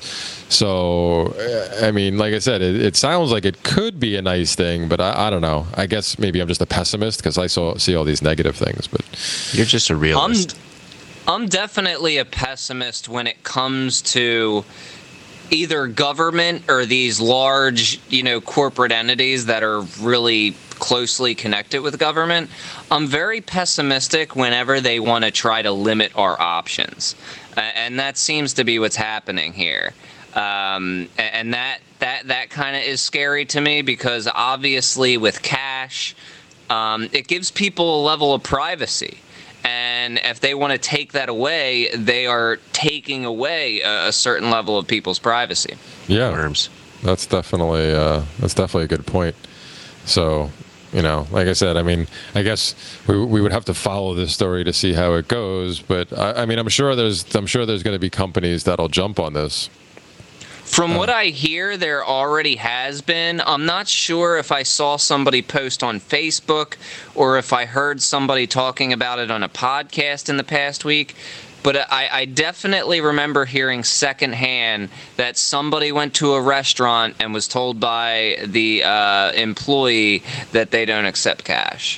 So, I mean, like I said, it, it sounds like it could be a nice thing, but I, I don't know. I guess maybe I'm just a pessimist because I saw see all these negative things. But you're just a realist. I'm, I'm definitely a pessimist when it comes to either government or these large, you know, corporate entities that are really closely connected with government. I'm very pessimistic whenever they want to try to limit our options, uh, and that seems to be what's happening here. Um, and that that that kind of is scary to me because obviously with cash, um, it gives people a level of privacy. And if they want to take that away, they are taking away a, a certain level of people's privacy. yeah, worms. That's definitely uh, that's definitely a good point. So, you know, like I said, I mean, I guess we we would have to follow this story to see how it goes. But I, I mean, I'm sure there's I'm sure there's going to be companies that'll jump on this. From what I hear, there already has been. I'm not sure if I saw somebody post on Facebook or if I heard somebody talking about it on a podcast in the past week, but I, I definitely remember hearing secondhand that somebody went to a restaurant and was told by the uh, employee that they don't accept cash.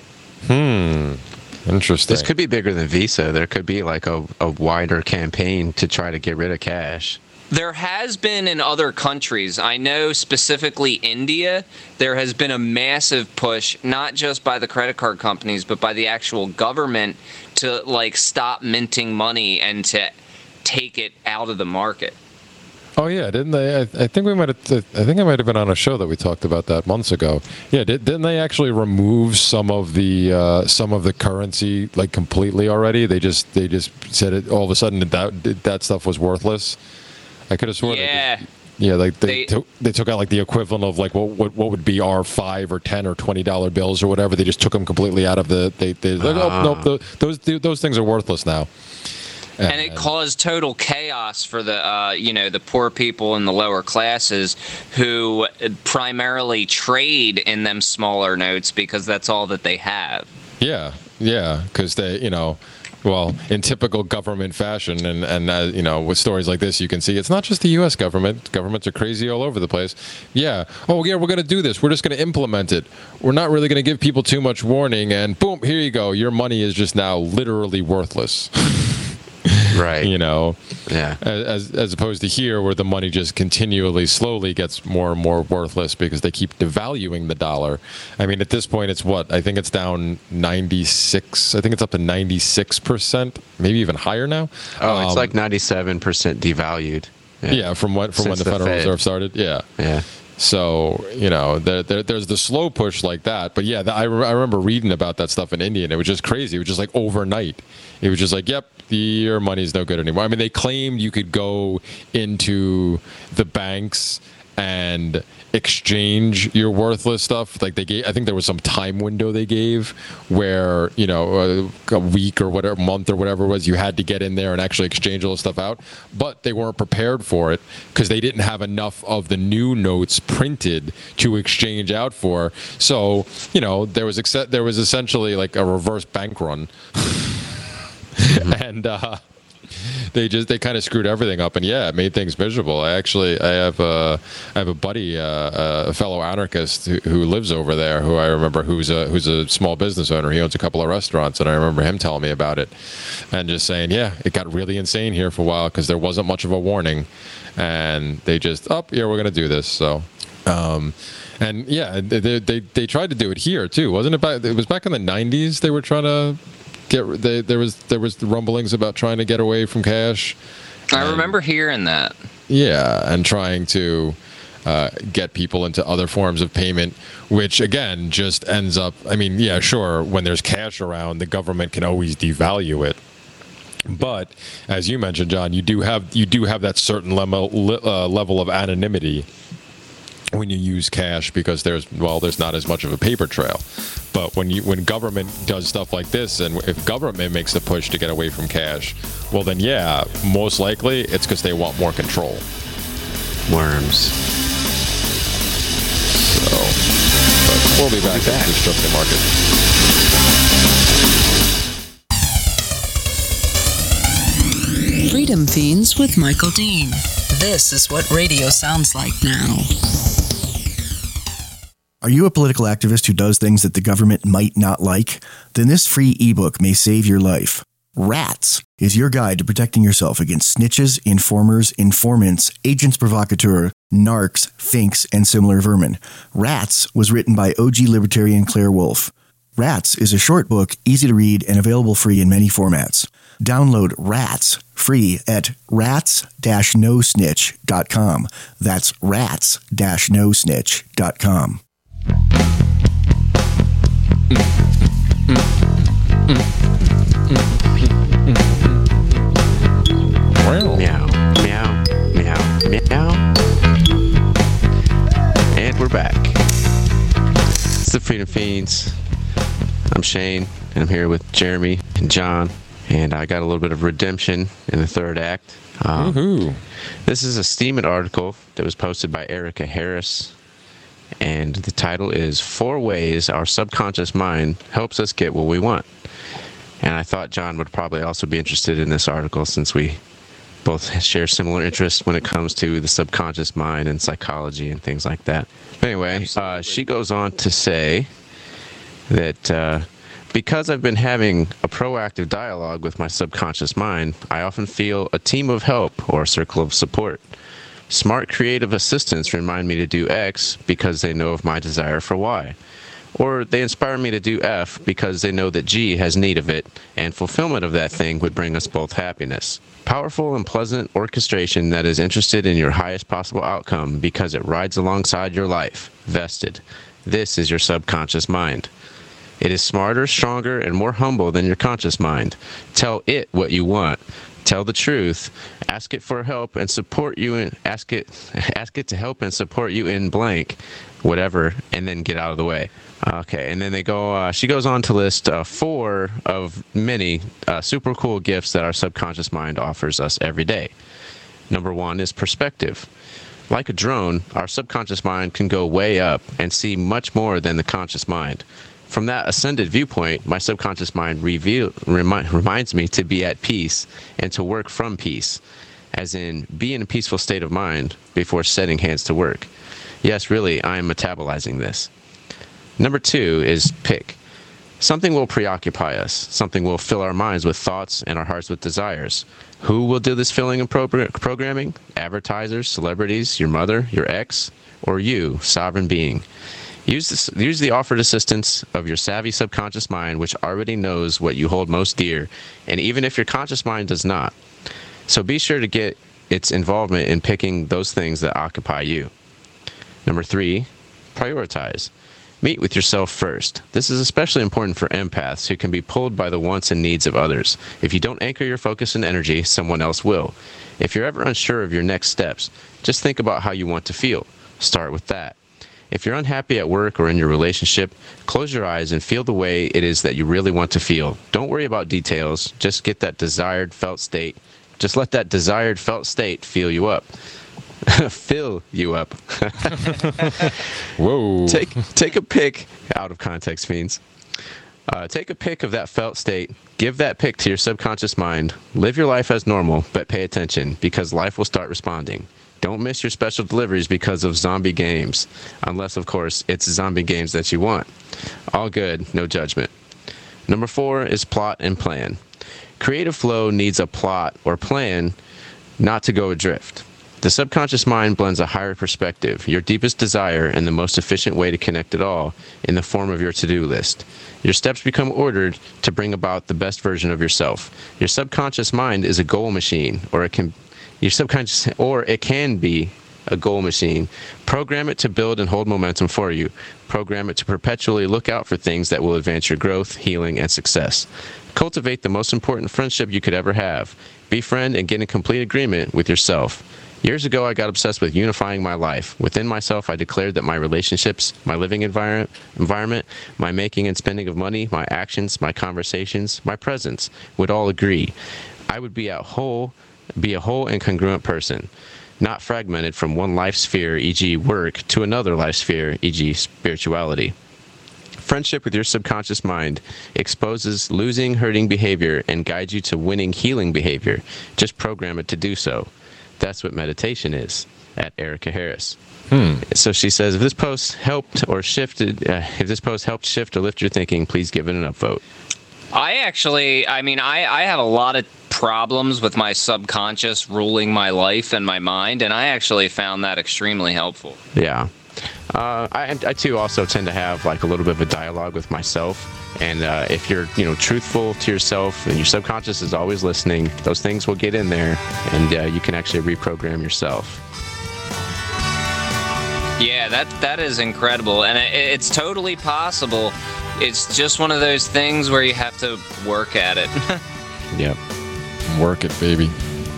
Hmm. Interesting. This could be bigger than Visa. There could be like a, a wider campaign to try to get rid of cash. There has been in other countries. I know specifically India, there has been a massive push, not just by the credit card companies, but by the actual government to like stop minting money and to take it out of the market. Oh yeah, didn't they? I, I think we might have. I think I might have been on a show that we talked about that months ago. Yeah, did, didn't they actually remove some of the uh, some of the currency like completely already? They just they just said it all of a sudden that that stuff was worthless. I could have sworn. Yeah. Yeah, like they They- took they took out like the equivalent of like what what, what would be our five or ten or twenty dollar bills or whatever. They just took them completely out of the. They they like, Ah. oh, nope, the, those those things are worthless now. And it caused total chaos for the, uh, you know, the poor people in the lower classes who primarily trade in them smaller notes because that's all that they have. Yeah, yeah, because they, you know, Well, in typical government fashion, and and uh, you know, with stories like this, you can see it's not just the U S government. Governments are crazy all over the place. Yeah. Oh, yeah. We're going to do this. We're just going to implement it. We're not really going to give people too much warning, and boom, here you go. Your money is just now literally worthless. Right. You know, yeah. As as opposed to here, where the money just continually, slowly gets more and more worthless because they keep devaluing the dollar. I mean, at this point, it's what I think it's down ninety-six. I think it's up to ninety-six percent, maybe even higher now. Oh, it's um, like ninety-seven percent devalued. Yeah, yeah from what from Since when the, the Federal Fed. Reserve started. Yeah. Yeah. So, you know, there, there, there's the slow push like that. But yeah, the, I, re- I remember reading about that stuff in India, and it was just crazy. It was just like overnight. It was just like, yep, the, your money's no good anymore. I mean, they claimed you could go into the banks and exchange your worthless stuff. Like they gave, I think there was some time window they gave where, you know, a, a week or whatever, month or whatever it was, you had to get in there and actually exchange all the stuff out. But they weren't prepared for it because they didn't have enough of the new notes printed to exchange out for. So, you know, there was ex- there was essentially like a reverse bank run. and uh they just they kind of screwed everything up, and yeah, it made things miserable. I actually I have a I have a buddy, uh, a fellow anarchist who, who lives over there, who I remember who's a who's a small business owner. He owns a couple of restaurants, and I remember him telling me about it and just saying, yeah, it got really insane here for a while because there wasn't much of a warning, and they just up oh, yeah we're gonna do this. So um and yeah, they, they they tried to do it here too, wasn't it? Back, it was back in the nineties they were trying to get they, there was there was rumblings about trying to get away from cash. I and, remember hearing that. Yeah, and trying to uh, get people into other forms of payment, which again just ends up. I mean, yeah, sure, when there's cash around, the government can always devalue it. But as you mentioned, John, you do have you do have that certain level uh, level of anonymity when you use cash because there's well there's not as much of a paper trail. But when you when government does stuff like this, and if government makes the push to get away from cash, well then yeah, most likely it's because they want more control. Worms. So, but we'll be back to disrupt the market. Freedom Fiends with Michael Dean. This is what radio sounds like now. Are you a political activist who does things that the government might not like? Then this free ebook may save your life. Rats is your guide to protecting yourself against snitches, informers, informants, agents provocateur, narcs, finks, and similar vermin. Rats was written by O G libertarian Claire Wolfe. Rats is a short book, easy to read, and available free in many formats. Download Rats free at rats dash no snitch dot com. That's rats dash no snitch dot com. Meow, meow, meow, meow. And we're back. It's the Freedom Fiends. I'm Shane, and I'm here with Jeremy and John. And I got a little bit of redemption in the third act. Um, Woohoo. This is a Steemit article that was posted by Erica Harris. And the title is Four Ways Our Subconscious Mind Helps Us Get What We Want. And I thought John would probably also be interested in this article since we both share similar interests when it comes to the subconscious mind and psychology and things like that. But anyway, uh, she goes on to say that uh, because I've been having a proactive dialogue with my subconscious mind, I often feel a team of help or a circle of support. Smart creative assistants remind me to do X because they know of my desire for Y. Or they inspire me to do F because they know that G has need of it, and fulfillment of that thing would bring us both happiness. Powerful and pleasant orchestration that is interested in your highest possible outcome because it rides alongside your life, vested. This is your subconscious mind. It is smarter, stronger, and more humble than your conscious mind. Tell it what you want. Tell the truth. Ask it for help and support you in ask it ask it to help and support you in blank, whatever, and then get out of the way. Okay, and then they go. Uh, she goes on to list uh, four of many uh, super cool gifts that our subconscious mind offers us every day. Number one is perspective. Like a drone, our subconscious mind can go way up and see much more than the conscious mind. From that ascended viewpoint, my subconscious mind reveal, remi- reminds me to be at peace and to work from peace, as in be in a peaceful state of mind before setting hands to work. Yes, really, I am metabolizing this. Number two is pick. Something will preoccupy us. Something will fill our minds with thoughts and our hearts with desires. Who will do this filling and pro- programming? Advertisers, celebrities, your mother, your ex, or you, sovereign being. Use, this, use the offered assistance of your savvy subconscious mind, which already knows what you hold most dear, and even if your conscious mind does not. So be sure to get its involvement in picking those things that occupy you. Number three, prioritize. Meet with yourself first. This is especially important for empaths who can be pulled by the wants and needs of others. If you don't anchor your focus and energy, someone else will. If you're ever unsure of your next steps, just think about how you want to feel. Start with that. If you're unhappy at work or in your relationship, close your eyes and feel the way it is that you really want to feel. Don't worry about details. Just get that desired felt state. Just let that desired felt state fill you up. Fill you up. Whoa. Take take a pic, out of context fiends. Uh, take a pic of that felt state. Give that pic to your subconscious mind. Live your life as normal, but pay attention, because life will start responding. Don't miss your special deliveries because of zombie games. Unless, of course, it's zombie games that you want. All good, no judgment. Number four is plot and plan. Creative flow needs a plot or plan, not to go adrift. The subconscious mind blends a higher perspective, your deepest desire, and the most efficient way to connect it all in the form of your to-do list. Your steps become ordered to bring about the best version of yourself. Your subconscious mind is a goal machine, or it can, your subconscious, or it can be a goal machine. Program it to build and hold momentum for you. Program it to perpetually look out for things that will advance your growth, healing, and success. Cultivate the most important friendship you could ever have. Befriend and get in complete agreement with yourself. Years ago, I got obsessed with unifying my life. Within myself, I declared that my relationships, my living environment, environment, my making and spending of money, my actions, my conversations, my presence would all agree. I would be a whole, be a whole and congruent person, not fragmented from one life sphere, for example work, to another life sphere, for example spirituality. Friendship with your subconscious mind exposes losing, hurting behavior and guides you to winning, healing behavior. Just program it to do so. That's what meditation is, at Erica Harris. Hmm. So she says, if this post helped or shifted, uh, if this post helped shift or lift your thinking, please give it an upvote. I actually, I mean, I, I have a lot of problems with my subconscious ruling my life and my mind, and I actually found that extremely helpful. Yeah. Uh, I, I too also tend to have like a little bit of a dialogue with myself. And uh, if you're, you know, truthful to yourself and your subconscious is always listening, those things will get in there, and uh, you can actually reprogram yourself. Yeah, that that is incredible, and it, it's totally possible. It's just one of those things where you have to work at it. Yep. Work it, baby.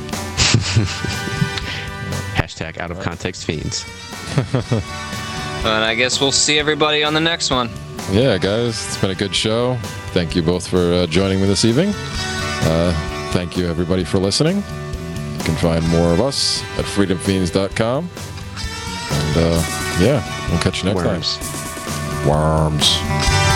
Hashtag out of context fiends. And I guess we'll see everybody on the next one. Yeah, guys, it's been a good show. Thank you both for uh, joining me this evening. Uh, thank you, everybody, for listening. You can find more of us at freedom fiends dot com. And, uh, yeah, we'll catch you next Worms. time. Worms.